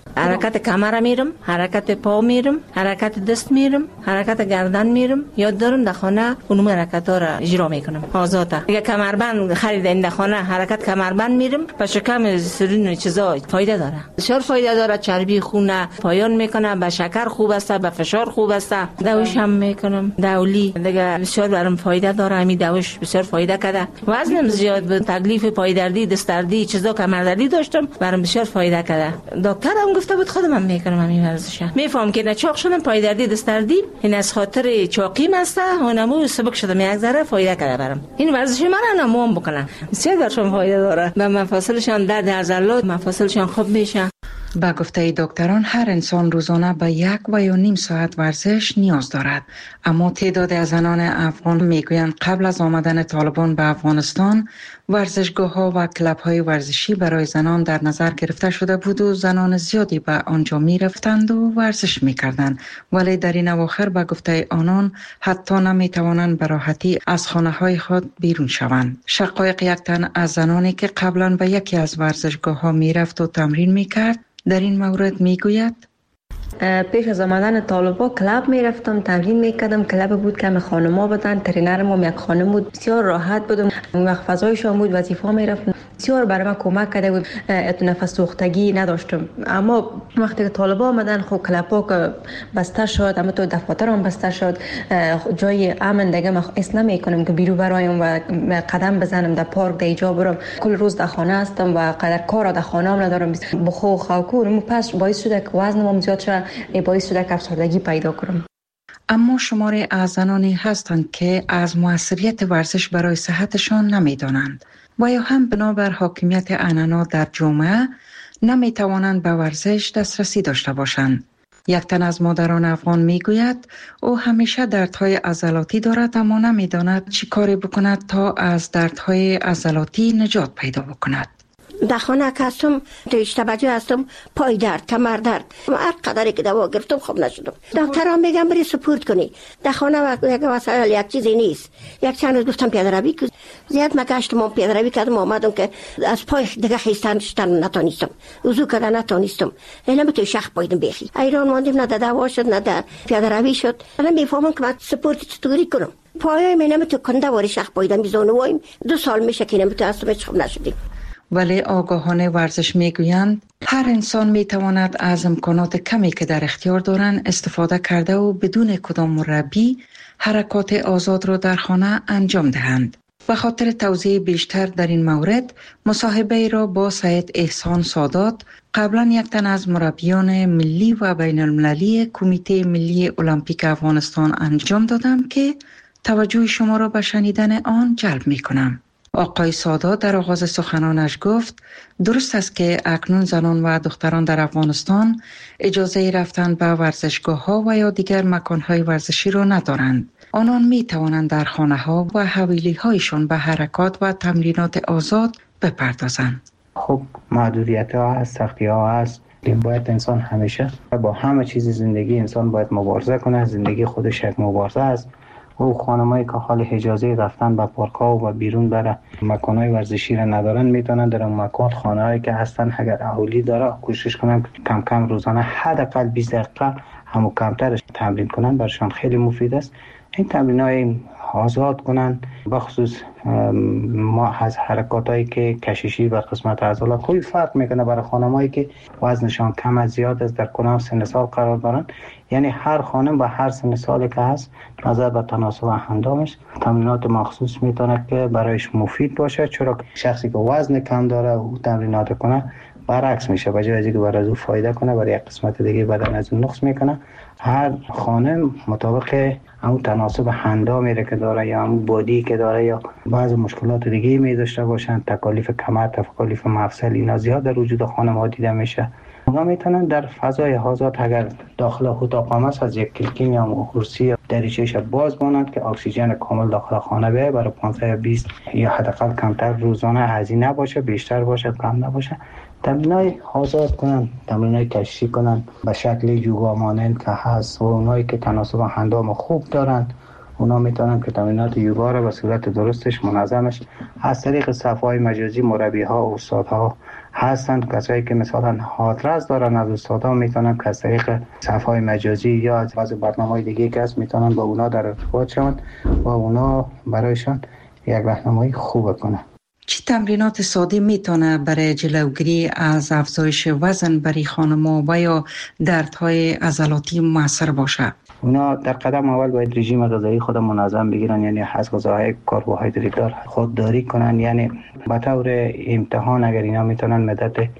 حرکت کمر میرم، حرکت پا میرم، حرکت دست میرم، حرکت گردن میرم. یاد دارم در خانه اونم حرکت ها را اجرا میکنم آزاده. اگه کمربند خریدین در خانه حرکت کمربند میرم. به شکم سرین چیزا فایده داره، بسیار فایده داره. چربی خون پایان میکنه، به شکر خوب است، به فشار خوب است. دوش هم میکنم، دولی دیگه بسیار برام فایده داره. همین دوش بسیار فایده کرده. وزنم زیاد بود، تکلیف پای دردی، دست دردی، چیزا کمر دردی داشتم، برام بسیار فایده کرده. دکتر هم گفته بود خودم هم میکنم همین ورزش. میفهم که نچاق شدم، پای دردی، دست دردی، این از خاطر چاقیم است. اونمو سبک شدم، یک ذره فایده کرده برام. این ورزش من نموام بکنم، بسیار برام فایده داره. به مفاصلشان درد عضلات، مفاصلشان خوب میشه. با گفته دکتران هر انسان روزانه به 1 و یا نیم ساعت ورزش نیاز دارد. اما تعداد از زنان افغان میگویند قبل از آمدن طالبان به افغانستان ورزشگاه‌ها و کلب‌های ورزشی برای زنان در نظر گرفته شده بود و زنان زیادی به آنجا می‌رفتند و ورزش می‌کردند، ولی در این اواخر به گفته آنان حتی نمی‌توانند به راحتی از خانه‌های خود بیرون شوند. شقایق یک تن از زنانی که قبلا به یکی از ورزشگاه‌ها می‌رفت و تمرین می‌کرد در این مورد میگوید: پیش از آمدن طالبا کلاب میرفتم، تمرین میکردم. کلاب بود که همه خانما بودن، ترینرم یک خانم بود، بسیار راحت بودم. اون وقت فضایشان بود، وظیفه میرفتم، بسیار برای من کمک کرده بود. نفس سوختگی نداشتم. اما وقتی که طالبا آمدن خب کلابا که بسته شد، اما تو دفاتر هم بسته شد، جای امن دیگه من حس نمیکنم که بیرون برایم و قدم بزنم در پارک در اینجا برم. کل روز در خانه هستم و قدر کار در خانه هم ندارم. بخو خوکورم پس باعث شده که وزنم زیاد شد، باعث شده که افسردگی پیدا کنم. اما شماری از زنانی هستند که از موثریت ورزش برای صحتشان نمیدانند و یا هم بنابر حاکمیت عنعنات در جامعه نمیتوانند به ورزش دسترسی داشته باشند. یک تن از مادران افغان میگوید او همیشه دردهای عضلاتی دارد اما نمیداند چی کاری بکند تا از دردهای عضلاتی نجات پیدا بکند. در خانه که هستم توجه هستم، پای درد، کمر درد، هر قدری که دوا گرفتم خوب نشدم. دکترها میگن بری سپورت کنی. در خانه یک وسایل یک چیزی نیست. یک چند روز گفتم پیاده روی کنم، زیاد مگشتم، پیاده روی کردم، آمدم که از پای دیگه خیستن نتونستم، وضو کردن نتونستم. اینم تو شخ پایدم بخی ایران ماندیم، نه دوا شد نه در پیاده روی شد. الان میفهمم که من سپورت چطوری کنم. پای منم تو کنده واری شخ پایدم میزونه وایم 2 سال میشه که نمیتونم اصلا خوب نشدیم. ولی آگاهان ورزش میگویند هر انسان میتواند از امکانات کمی که در اختیار دارند استفاده کرده و بدون کدام مربی حرکات آزاد را در خانه انجام دهند. به خاطر توضیح بیشتر در این مورد مصاحبه را با سید احسان سادات، قبلا یک تن از مربیان ملی و بین المللی کمیته ملی المپیک افغانستان انجام دادم که توجه شما را به شنیدن آن جلب میکنم. آقای سادات در آغاز سخنانش گفت درست است که اکنون زنان و دختران در افغانستان اجازه رفتن به ورزشگاه‌ها و یا دیگر مکان‌های ورزشی را ندارند. آنان می توانند در خانه‌ها و حویلی‌هایشان به حرکات و تمرینات آزاد بپردازند. خب محدودیت‌ها هست، سختی‌ها هست. باید انسان همیشه با همه چیز زندگی انسان باید مبارزه کنه. زندگی خودش یک مبارزه است. و خانمایی که حال اجازه رفتن به پارک‌ها و بیرون بره مکان‌های ورزشی را ندارن، میتونن در اون مکان خانه‌هایی که هستن اگر اهالی داره کوشش کنن کم کم روزانه حداقل 20 دقیقه همو کمترش تمرین کنن، برشان خیلی مفید است. این تمرین‌های آزاد کنن، بخصوص ما از حرکاتایی که کششی و قسمت عضلات خیلی فرق میکنه برای خانمایی که وزنشان کم از زیاد است، در کدام سن سال قرار دارن. یعنی هر خانم با هر سن سالی که هست نظر به تناسب اندامش تمرینات مخصوص میتونه که برایش مفید باشه، چرا شخصی که وزن کم داره او تمرینات کنه برعکس میشه، به جای از اینکه برای او فایده کنه برای یک قسمت دیگه بدن از اون نقص میکنه. هر خانم مطابق همون تناسب اندامی که داره یا همون بادی که داره یا بعض مشکلات دیگه می داشته باشن، تکالیف کمر، تکالیف مفصل، اینا زیاد در وجود خانم‌ها دیده میشه. اونا میتونن در فضای آزاد اگر داخل اتاق هم از یک کلکین یا کرسی دریچه‌اش باز ماند که اکسیژن کامل داخل خانه بیاد، برای 15-20 یا حداقل کمتر روزانه هزینه باشه، بیشتر باشه کم نباشه. تمرینای آزاد کنن، تمرینای کشی کنن به شکل یوگا مانند که هست و اونایی که تناسب اندام خوب دارن اونا میتونن که تمرینات یوگا را به صورت درستش منظمش از طریق صفحه‌های مجازی مربی‌ها و استادها هستند. کسایی که مثلا حادرس دارن از استادها میتونن که از طریق صفحه‌های مجازی یا از برنامه‌های دیگه که هست میتونن با اونا در ارتباط شوند و اونا برایشان یک راهنمایی خوب کنه. چه تمرینات ساده میتونه برای جلوگیری از افزایش وزن برای خانم‌ها و یا دردهای عضلاتی موثر باشه؟ اونا در قدم اول باید رژیم غذایی خود منظم بگیرن، یعنی از غذاهای کربوهیدرات دار خودداری کنن. یعنی به طور امتحان اگر اینا میتونن مدت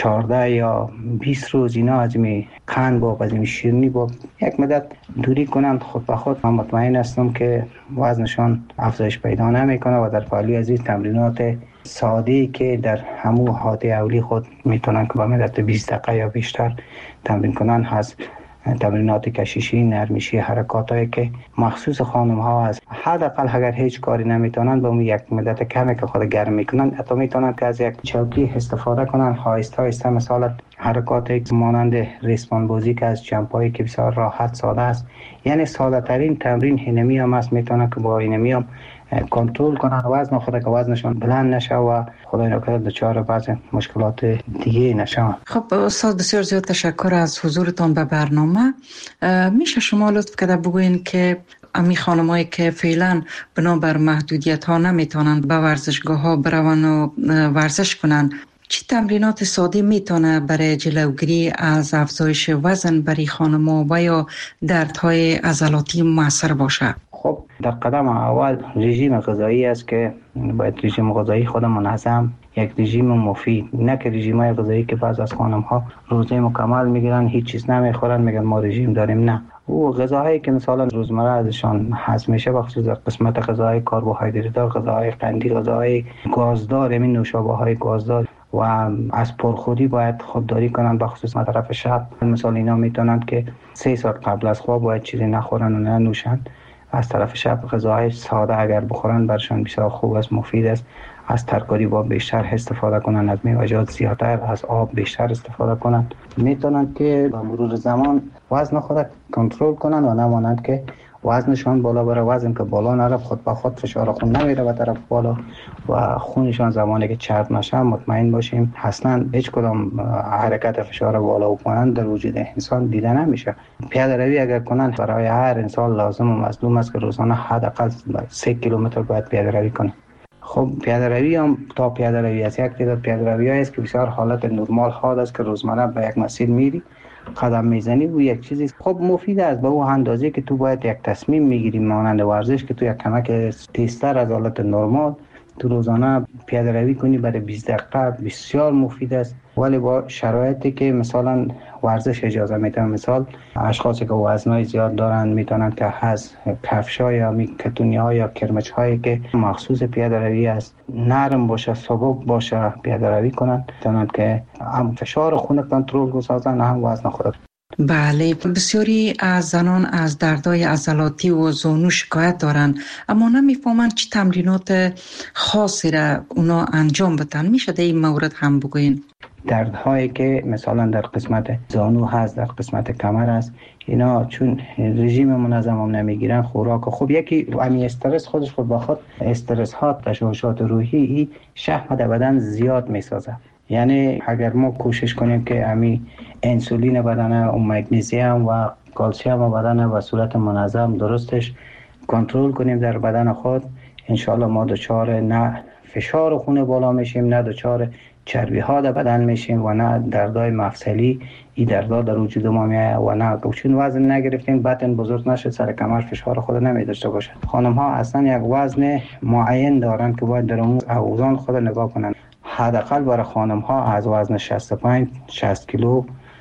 14 یا 20 روز اینا از این قند با از این شیرینی با یک مدت دوری کنن، خود به خود من مطمئن هستم که وزنشان افزایش پیدا نمیکنه و در پالی از این تمرینات ساده‌ای که در همون حالت اولی خود میتونن که با مدت 20 دقیقه یا بیشتر تمرین کنن هست. تمرینات کششی، نرمشی، حرکاتایی که مخصوص خانم ها هست. حداقل اگر هیچ کاری نمیتونن با یک مدت کمی که خود گرم میکنن، حتی میتونن که از یک چوکی استفاده کنن، آهسته آهسته مثلا حرکاتی مانند ریسمان بازی که از جمپایی که بسیار راحت ساده است. یعنی ساده ترین تمرین اینمی هم است، میتونن که با اینمی هم کنترل کنن وزن خود که وزنشان بلند نشه و خدای نکرده دچار بعض مشکلات دیگه نشه. خب استاد بسیار زیاد تشکر از حضورتان به برنامه. میشه شما لطف کرده بگوین که امی خانمایی که فعلا بنابر محدودیت ها نمیتونن به ورزشگاه ها برون و ورزش کنن، چه تمرینات ساده میتونه برای جلوگیری از افزایش وزن برای خانم‌ها و یا دردهای عضلاتی موثر باشه؟ خب در قدم اول رژیم غذایی است که باید رژیم غذایی خود منظم، یک رژیم مفید، نه که رژیم‌های غذایی که بعض از خانم‌ها روزه مکمل میگیرن هیچ چیز نمیخورن میگن ما رژیم داریم. نه، او غذاهایی که مثلا روزمره ازشان هضم میشه بخصوص در قسمت غذاهای کربوهیدرات دار، غذاهای قندی، غذاهای گازدار، همین نوشابه‌های گازدار و از پرخوری باید خودداری کنن بخصوص طرف شب. مثلا اینا میتونن که 3 ساعت قبل از خواب باید چیزی نخورن و نه نوشن. از طرف شب غذاهای ساده اگر بخورن برشان بسیار خوب است، مفید است. از ترکاری با بیشتر استفاده کنن، از میوه‌جات زیادتر، از آب بیشتر استفاده کنن. میتونن که با مرور زمان وزن خود کنترل کنن و نمانند که وزنشان بالا بره. وزن که بالا نره خود به خود فشار خون نمیره به طرف بالا و خونشان زمانی که چرب نشه مطمئن باشیم اصلا هیچ کدام حرکت فشار بالا و پایین در وجود انسان دیده نمیشه. پیاده روی اگر کنن برای هر انسان لازم و مطلوب است که روزانه حداقل 3 کیلومتر باید پیاده روی کنه. خب پیاده روی هم تا پیاده روی است، یک تعداد پیاده روی است که بسیار حالت نرمال حال است که روزمره به یک مسیر میری قدم میزنی و یک چیزی خب مفید است به اون اندازه که تو باید یک تصمیم میگیری مانند ورزش که تو یک کمک تیزتر از حالت نرمال تو روزانه پیاده روی کنی برای 20 دقیقه بسیار مفید است، ولی با شرایطی که مثلا ورزش اجازه میده. مثال اشخاصی که وزنای زیاد دارن میتونن که از کفش‌ها یا کتونی‌ها یا کرمچ‌هایی که مخصوص پیاده روی است نرم باشه، سبک باشه پیاده روی کنن، میتونن که هم فشار خون کنترل بسازن هم وزن خود. بله، بسیاری از زنان از دردهای عضلاتی و زانو شکایت دارن اما نمیفهمن چه تمرینات خاصی را اونا انجام بدن. میشه در این مورد هم بگوین؟ دردهایی که مثلا در قسمت زانو هست، در قسمت کمر هست، اینا چون رژیم منظم هم نمیگیرن، خوراک خب یکی امی استرس خودش خود با خود استرس ها، تشوشات روحی ای شحم در بدن زیاد میسازه. یعنی اگر ما کوشش کنیم که امی انسولین بدن و مگنیزیم و کلسیم بدن و صورت منظم درستش کنترل کنیم در بدن خود، انشالله ما دچار نه فشار خون بالا میشیم، نه دچار چربی ها در بدن میشیم و نه دردای مفصلی این دردا در وجود ما میاد و نه چون وزن نگرفتیم بطن بزرگ نشه سر کمر فشار خود نمیداشته باشه. خانم ها اصلا یک وزن معین دارن که باید در اون اوزان خود نگاه کنن. حداقل برای خانم ها از وزن 65-60 کیلو،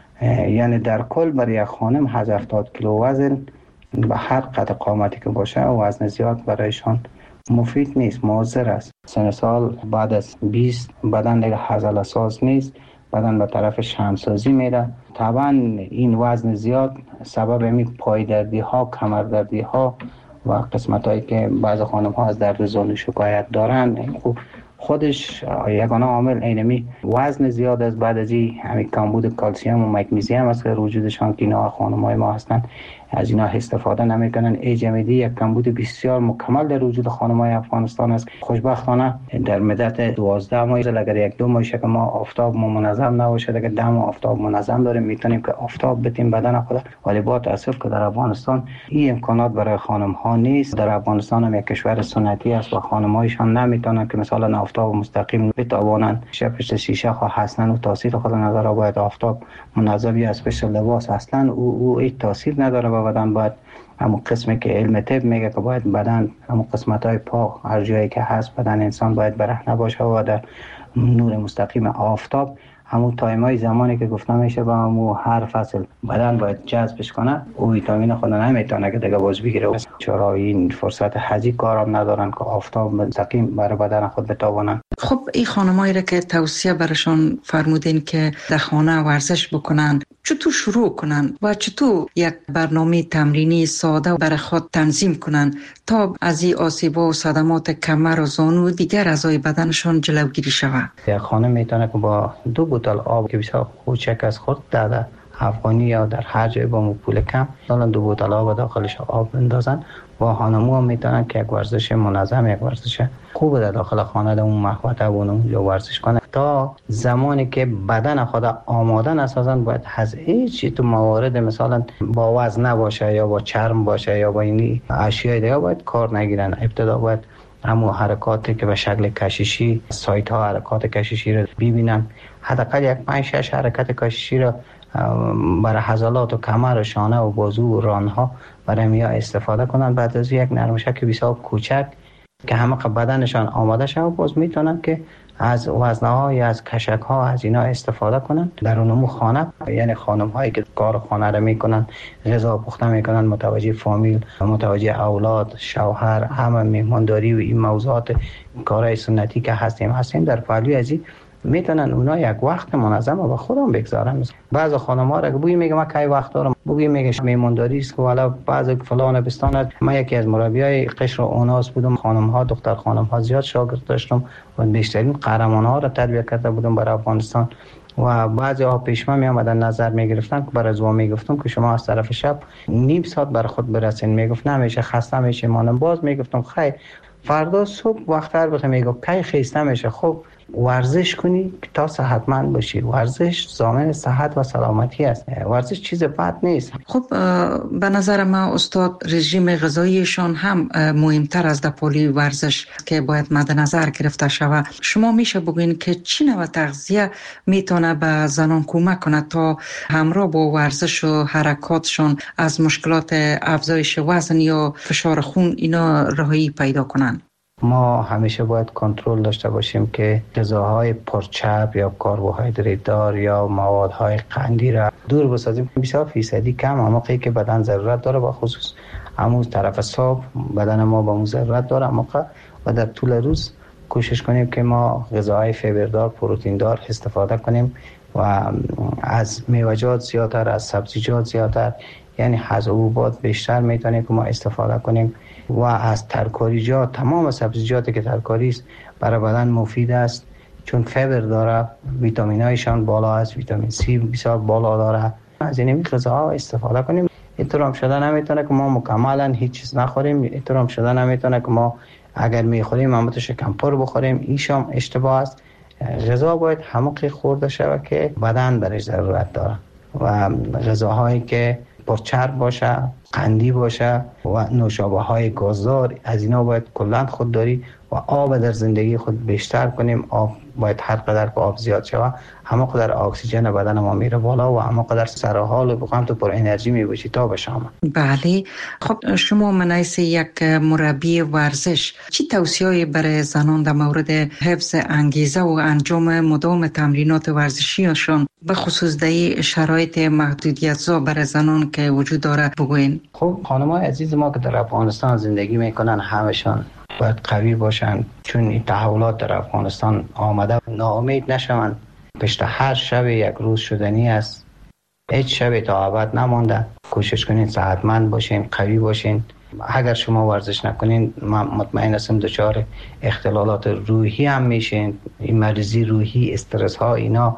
یعنی در کل برای یک خانم 70 کیلو وزن به هر قد قامتی که باشه وزن زیاد برایشان مفید نیست، مضر است. سن سال بعد از 20 بدن دیگه هزل اساس نیست، بدن به طرف شمسازی میره. طبعا این وزن زیاد سبب همین پای دردی ها، کمر دردی ها و قسمت هایی که بعض خانم ها از درد زانو شکایت دارن خودش یگانه عامل اینمی وزن زیاد است. بعد از این همین کمبود کلسیم و مگنیزیم است که وجودشان که اینا خانم‌های ما هستن از اینا استفاده نمیکنن. HMD یک کمبود بسیار مکمل در وجود خانم‌های افغانستان است. خوشبختانه در مدت 12 ماه اگر یک دو ماه که ما آفتاب منظم نباشه، اگر 10 ماه آفتاب منظم داریم میتونیم که آفتاب بتیم بدن خود. ولی با تاسف که در افغانستان این امکانات برای خانم‌ها نیست. در افغانستان هم یک کشور سنتی است و خانم‌هایشان نمیتونن که مثلا آفتاب مستقیم بتابانند پشت شیشه خو هستن و تاثیر خود نداره. باید آفتاب منظم از پشت لباس اصلا او این تاثیر نداره به بدن. باید همون قسمی که علم طب میگه که باید بدن همون قسمت‌های پا هر جایی که هست بدن انسان باید برهنه باشه و در نور مستقیم آفتاب همون تایمای زمانی که گفتم میشه با همون هر فصل بدن باید جذبش کنه او ویتامین خود نمیتونه که دیگه باز بگیره. چرا این فرصت هزی کارم ندارن که آفتاب مستقیم برای بدن خود بتابونن. خب این خانمایی را که توصیه برشان فرمودین که در خانه ورزش بکنن، چطور شروع کنن و چطور یک برنامه تمرینی ساده برای خود تنظیم کنن تا از این آسیب‌ها و صدمات کمر و زانو و دیگر اعضای بدنشان جلوگیری شود؟ یک خانم میتونه که با 2 بوتل آب که بسیار کوچک از خود در افغانی یا در هر جای با پول کم مثلا 2 بوتل آب داخلش آب بندازن و خانم‌ها میتونن که یک ورزش منظم، یک ورزش خوب در داخل خانه در اون محوطه و اونجا ورزش کنه تا زمانی که بدن خود آماده نسازن. باید از هیچ تو موارد مثلا با وزن نباشه یا با چرم باشه یا با این اشیاء دیگه باید کار نگیرن. ابتدا باید همون حرکاتی که به شکل کشیشی سایت ها حرکات کشیشی رو ببینن، حداقل یک 5-6 حرکت کشیشی رو برای عضلات و کمر و شانه و بازو و رانها برای میا استفاده کنن. بعد از یک نرمشک بسیار کوچک که همه بدنشان آماده شد باز میتونن که از وزنه‌ها یا از کشک‌ها از اینا استفاده کنن در اونمو خانه. یعنی خانم هایی که کار خانه رو میکنن، غذا پخته میکنن، متوجه فامیل، متوجه اولاد، شوهر، همه میهمانداری و این موضوعات کارهای سنتی که هستیم در پهلوی ازی میتونن اونا یک وقت منظم و خودم بگذارن. بعض خانم‌ها را که بوی میگه ما کی وقت دارم، بوی میگه میمونداری است که والا بعض فلان بستان. ما یکی از مربیای قشر اوناس بودم، خانم‌ها دختر خانم‌ها زیاد شاگرد داشتم و بیشترین قهرمان‌ها را تربیت کرده بودم برای افغانستان و بعضی ها پیشما می آمدن نظر می گرفتن که برای زوا می گفتم که شما از طرف شب نیم ساعت برای خود برسین. می گفت نمیشه، خسته میشه مانم. باز می گفتم خیر فردا صبح وقت‌تر بخوام. می گفت کی خسته میشه. خب ورزش کنی تا صحتمند باشی. ورزش ضامن صحت و سلامتی است. ورزش چیز بد نیست. خب به نظر ما استاد رژیم غذاییشان هم مهمتر از دپالی ورزش که باید مد نظر گرفته شود. شما میشه بگوین که چی نوع تغذیه میتونه به زنان کمک کنه تا همراه با ورزش و حرکاتشان از مشکلات افزایش وزن یا فشار خون اینا رهایی پیدا کنن؟ ما همیشه باید کنترل داشته باشیم که غذاهای پرچرب یا کربوهیدرات دار یا موادهای قندی را دور بسازیم. 20% کم موقعی که بدن ضرورت داره، با خصوص همون طرف صبح بدن ما با اون ضرورت داره موقع و در طول روز کوشش کنیم که ما غذاهای فیبردار، پروتئین دار استفاده کنیم و از میوه‌جات زیادتر، از سبزیجات زیادتر، یعنی از حبوبات بیشتر میتونیم که ما استفاده کنیم و از ترکاریجات، تمام سبزیجاتی که ترکاری است برای بدن مفید است چون فیبر داره، ویتامینایشان بالا است، ویتامین سی بسیار بالا داره. از این غذاها استفاده کنیم. اینطور هم شده نمیتونه که ما مکملا هیچ چیز نخوریم. اینطور هم شده نمیتونه که ما اگر میخوریم البته شکم پر بخوریم. اینشام اشتباه است. غذا باید همونقدر خورده شود که بدن برش ضرورت داره و غذاهایی که پرچرب باشه، قندی باشه و نوشابه های گازدار، از اینا باید کلاً خودداری و آب در زندگی خود بیشتر کنیم. آب باید هر قدر که آب زیاد شود همه قدر اکسیژن بدن ما میره بالا و همه قدر سر حال و بخوام تو پر انرژی میباشی تا بشام. بله. خب شما منایس یک مربی ورزش چی توصیه‌ای برای زنان در مورد حفظ انگیزه و انجام مدام تمرینات ورزشیشان به خصوص در شرایط محدودیت‌زا برای زنان که وجود داره بگوین؟ خب خانم‌های عزیز ما که در افغانستان زندگی میکنن همشان باید قوی باشن چون این تحولات در افغانستان آمده. ناامید نشوند. پشت هر شب یک روز شدنی است. هیچ شب تا ابد نمانده. کوشش کنین صحتمند باشین، قوی باشین. اگر شما ورزش نکنین من مطمئن هستم دچار اختلالات روحی هم میشین. این مریضی روحی، استرس ها اینا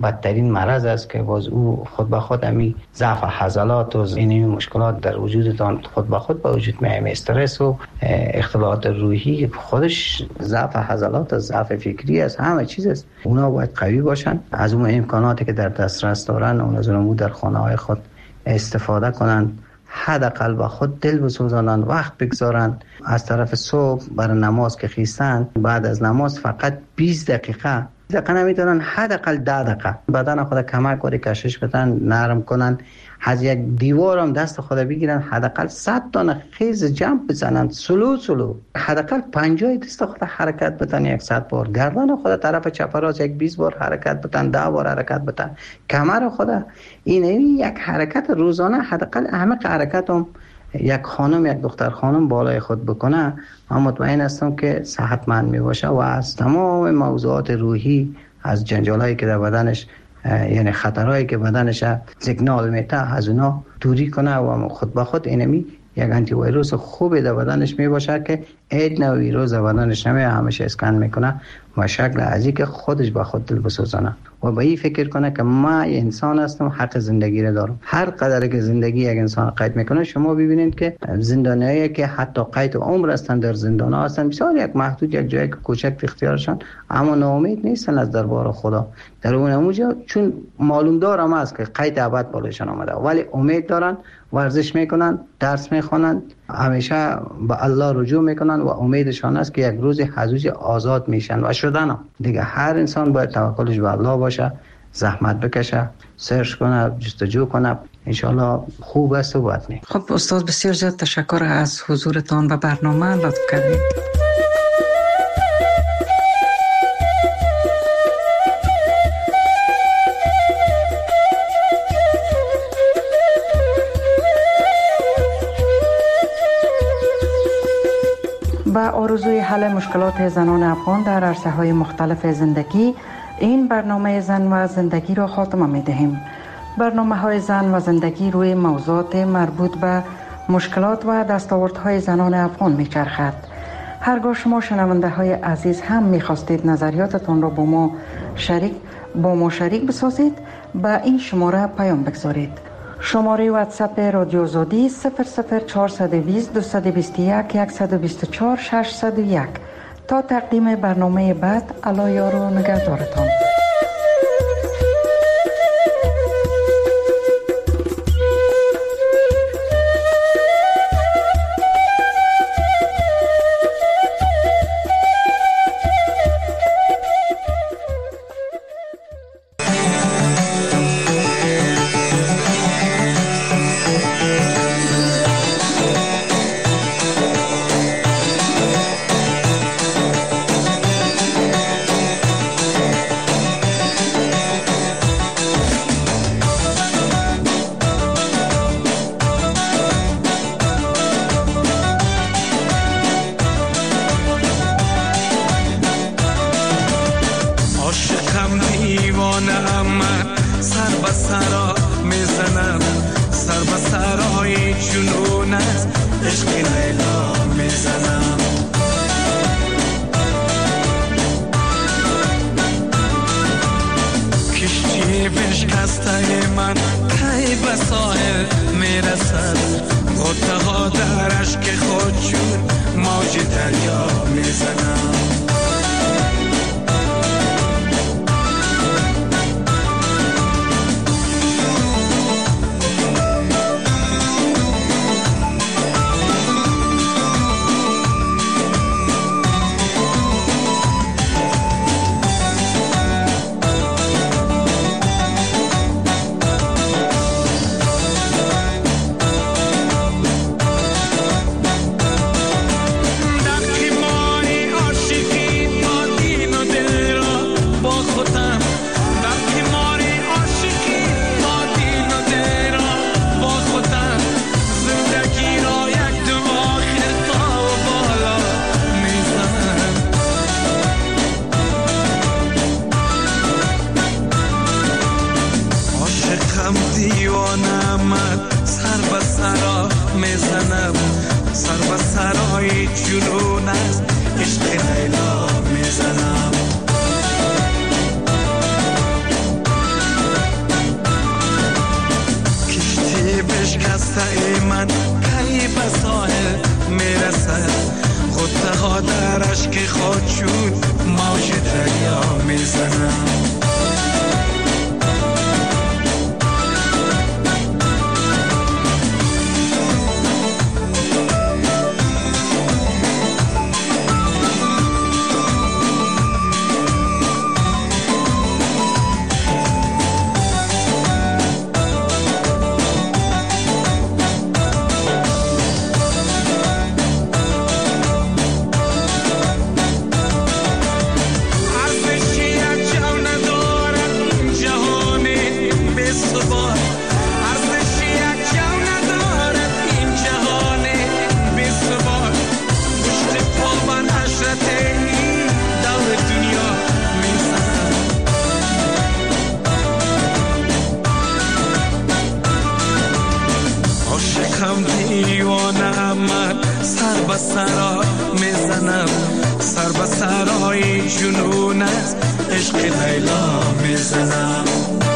بدترین مرض است که باز او خود به خود امی ضعف عضلات و این مشکلات در وجودتان خود به خود به وجود میاد. استرس و اختلالات روحی خودش ضعف عضلات است، ضعف فکری است، همه چیز است. اونا باید قوی باشن، از اون امکاناتی که در دسترس دارن اون از اون در خانه های خود استفاده کنند، حداقل با خود دل بسوزانند، وقت بگذارند. از طرف صبح برای نماز که خیستند، بعد از نماز فقط 20 دقیقه نمیتونن، حداقل 10 دقیقه بدن خود کمک کنه، کشش بدن، نرم کنن، از یک دیوار هم دست خود بگیرن، حداقل 100 دانه خیز جمپ بزنن، سلو حداقل 50 دست خود حرکت بدن 100 بار، گردن خود طرف چپ راست 20 بار حرکت بدن، 10 بار حرکت بدن، کمر خود این یک حرکت روزانه، حداقل همه حرکت هم یک خانم یک دختر خانم بالای خود بکنه، من مطمئن هستم که صحتمند می باشه و از تمام موضوعات روحی، از جنجالایی که در بدنش یعنی خطرهایی که بدنش سیگنال میده از اونا دوری کنه و خود به خود اینمی یک آنتی ویروس خوبی در بدنش می باشه که این نوع ویروس در بدنش نمی همیشه اسکن میکنه و شکل ازی که خودش به خود دل بسوزانه و به این فکر کنه که ما انسان هستم، حق زندگی رو دارم. هر قدر که زندگی یک انسان قید میکنه، شما ببینید که زندانیایی که حتی قید عمر هستن در زندان ها هستن، بسیار یک محدود یک جای کوچک اختیارشان، اما ناامید نیستن از دربار خدا. در اون موجه چون معلوم دارم است که قید ابد بالایشان آمده، ولی امید دارن، ورزش میکنن، درس میخونن، همیشه به الله رجوع میکنن و امیدشان است که یک روز حضوج آزاد میشن و شدن. دیگه هر انسان باید توکلش به الله باشه، زحمت بکشه، سرچ کنه، جستجو کنه، انشالله خوب است و بد نیست. خب استاد بسیار زیاد تشکر از حضورتان و برنامه لطف کردید. با آرزوی حل مشکلات زنان افغان در عرصه‌های مختلف زندگی، این برنامه زن و زندگی را خاتمه می‌دهیم. برنامه‌های زن و زندگی روی موضوعات مربوط به مشکلات و دستاوردهای زنان افغان می‌چرخد. هرگاه شما شنونده‌های عزیز هم می‌خواستید نظریاتتان را با ما شریک بسازید، به این شماره پیام بگذارید. شماره واتساپ رادیو آزادی 00420 221 124 601. تا تقدیم برنامه بعد، الله یار و نگهدارتان. من سر به سرا میزنم، سر به سرای جنون است عشق لیلا میزنم.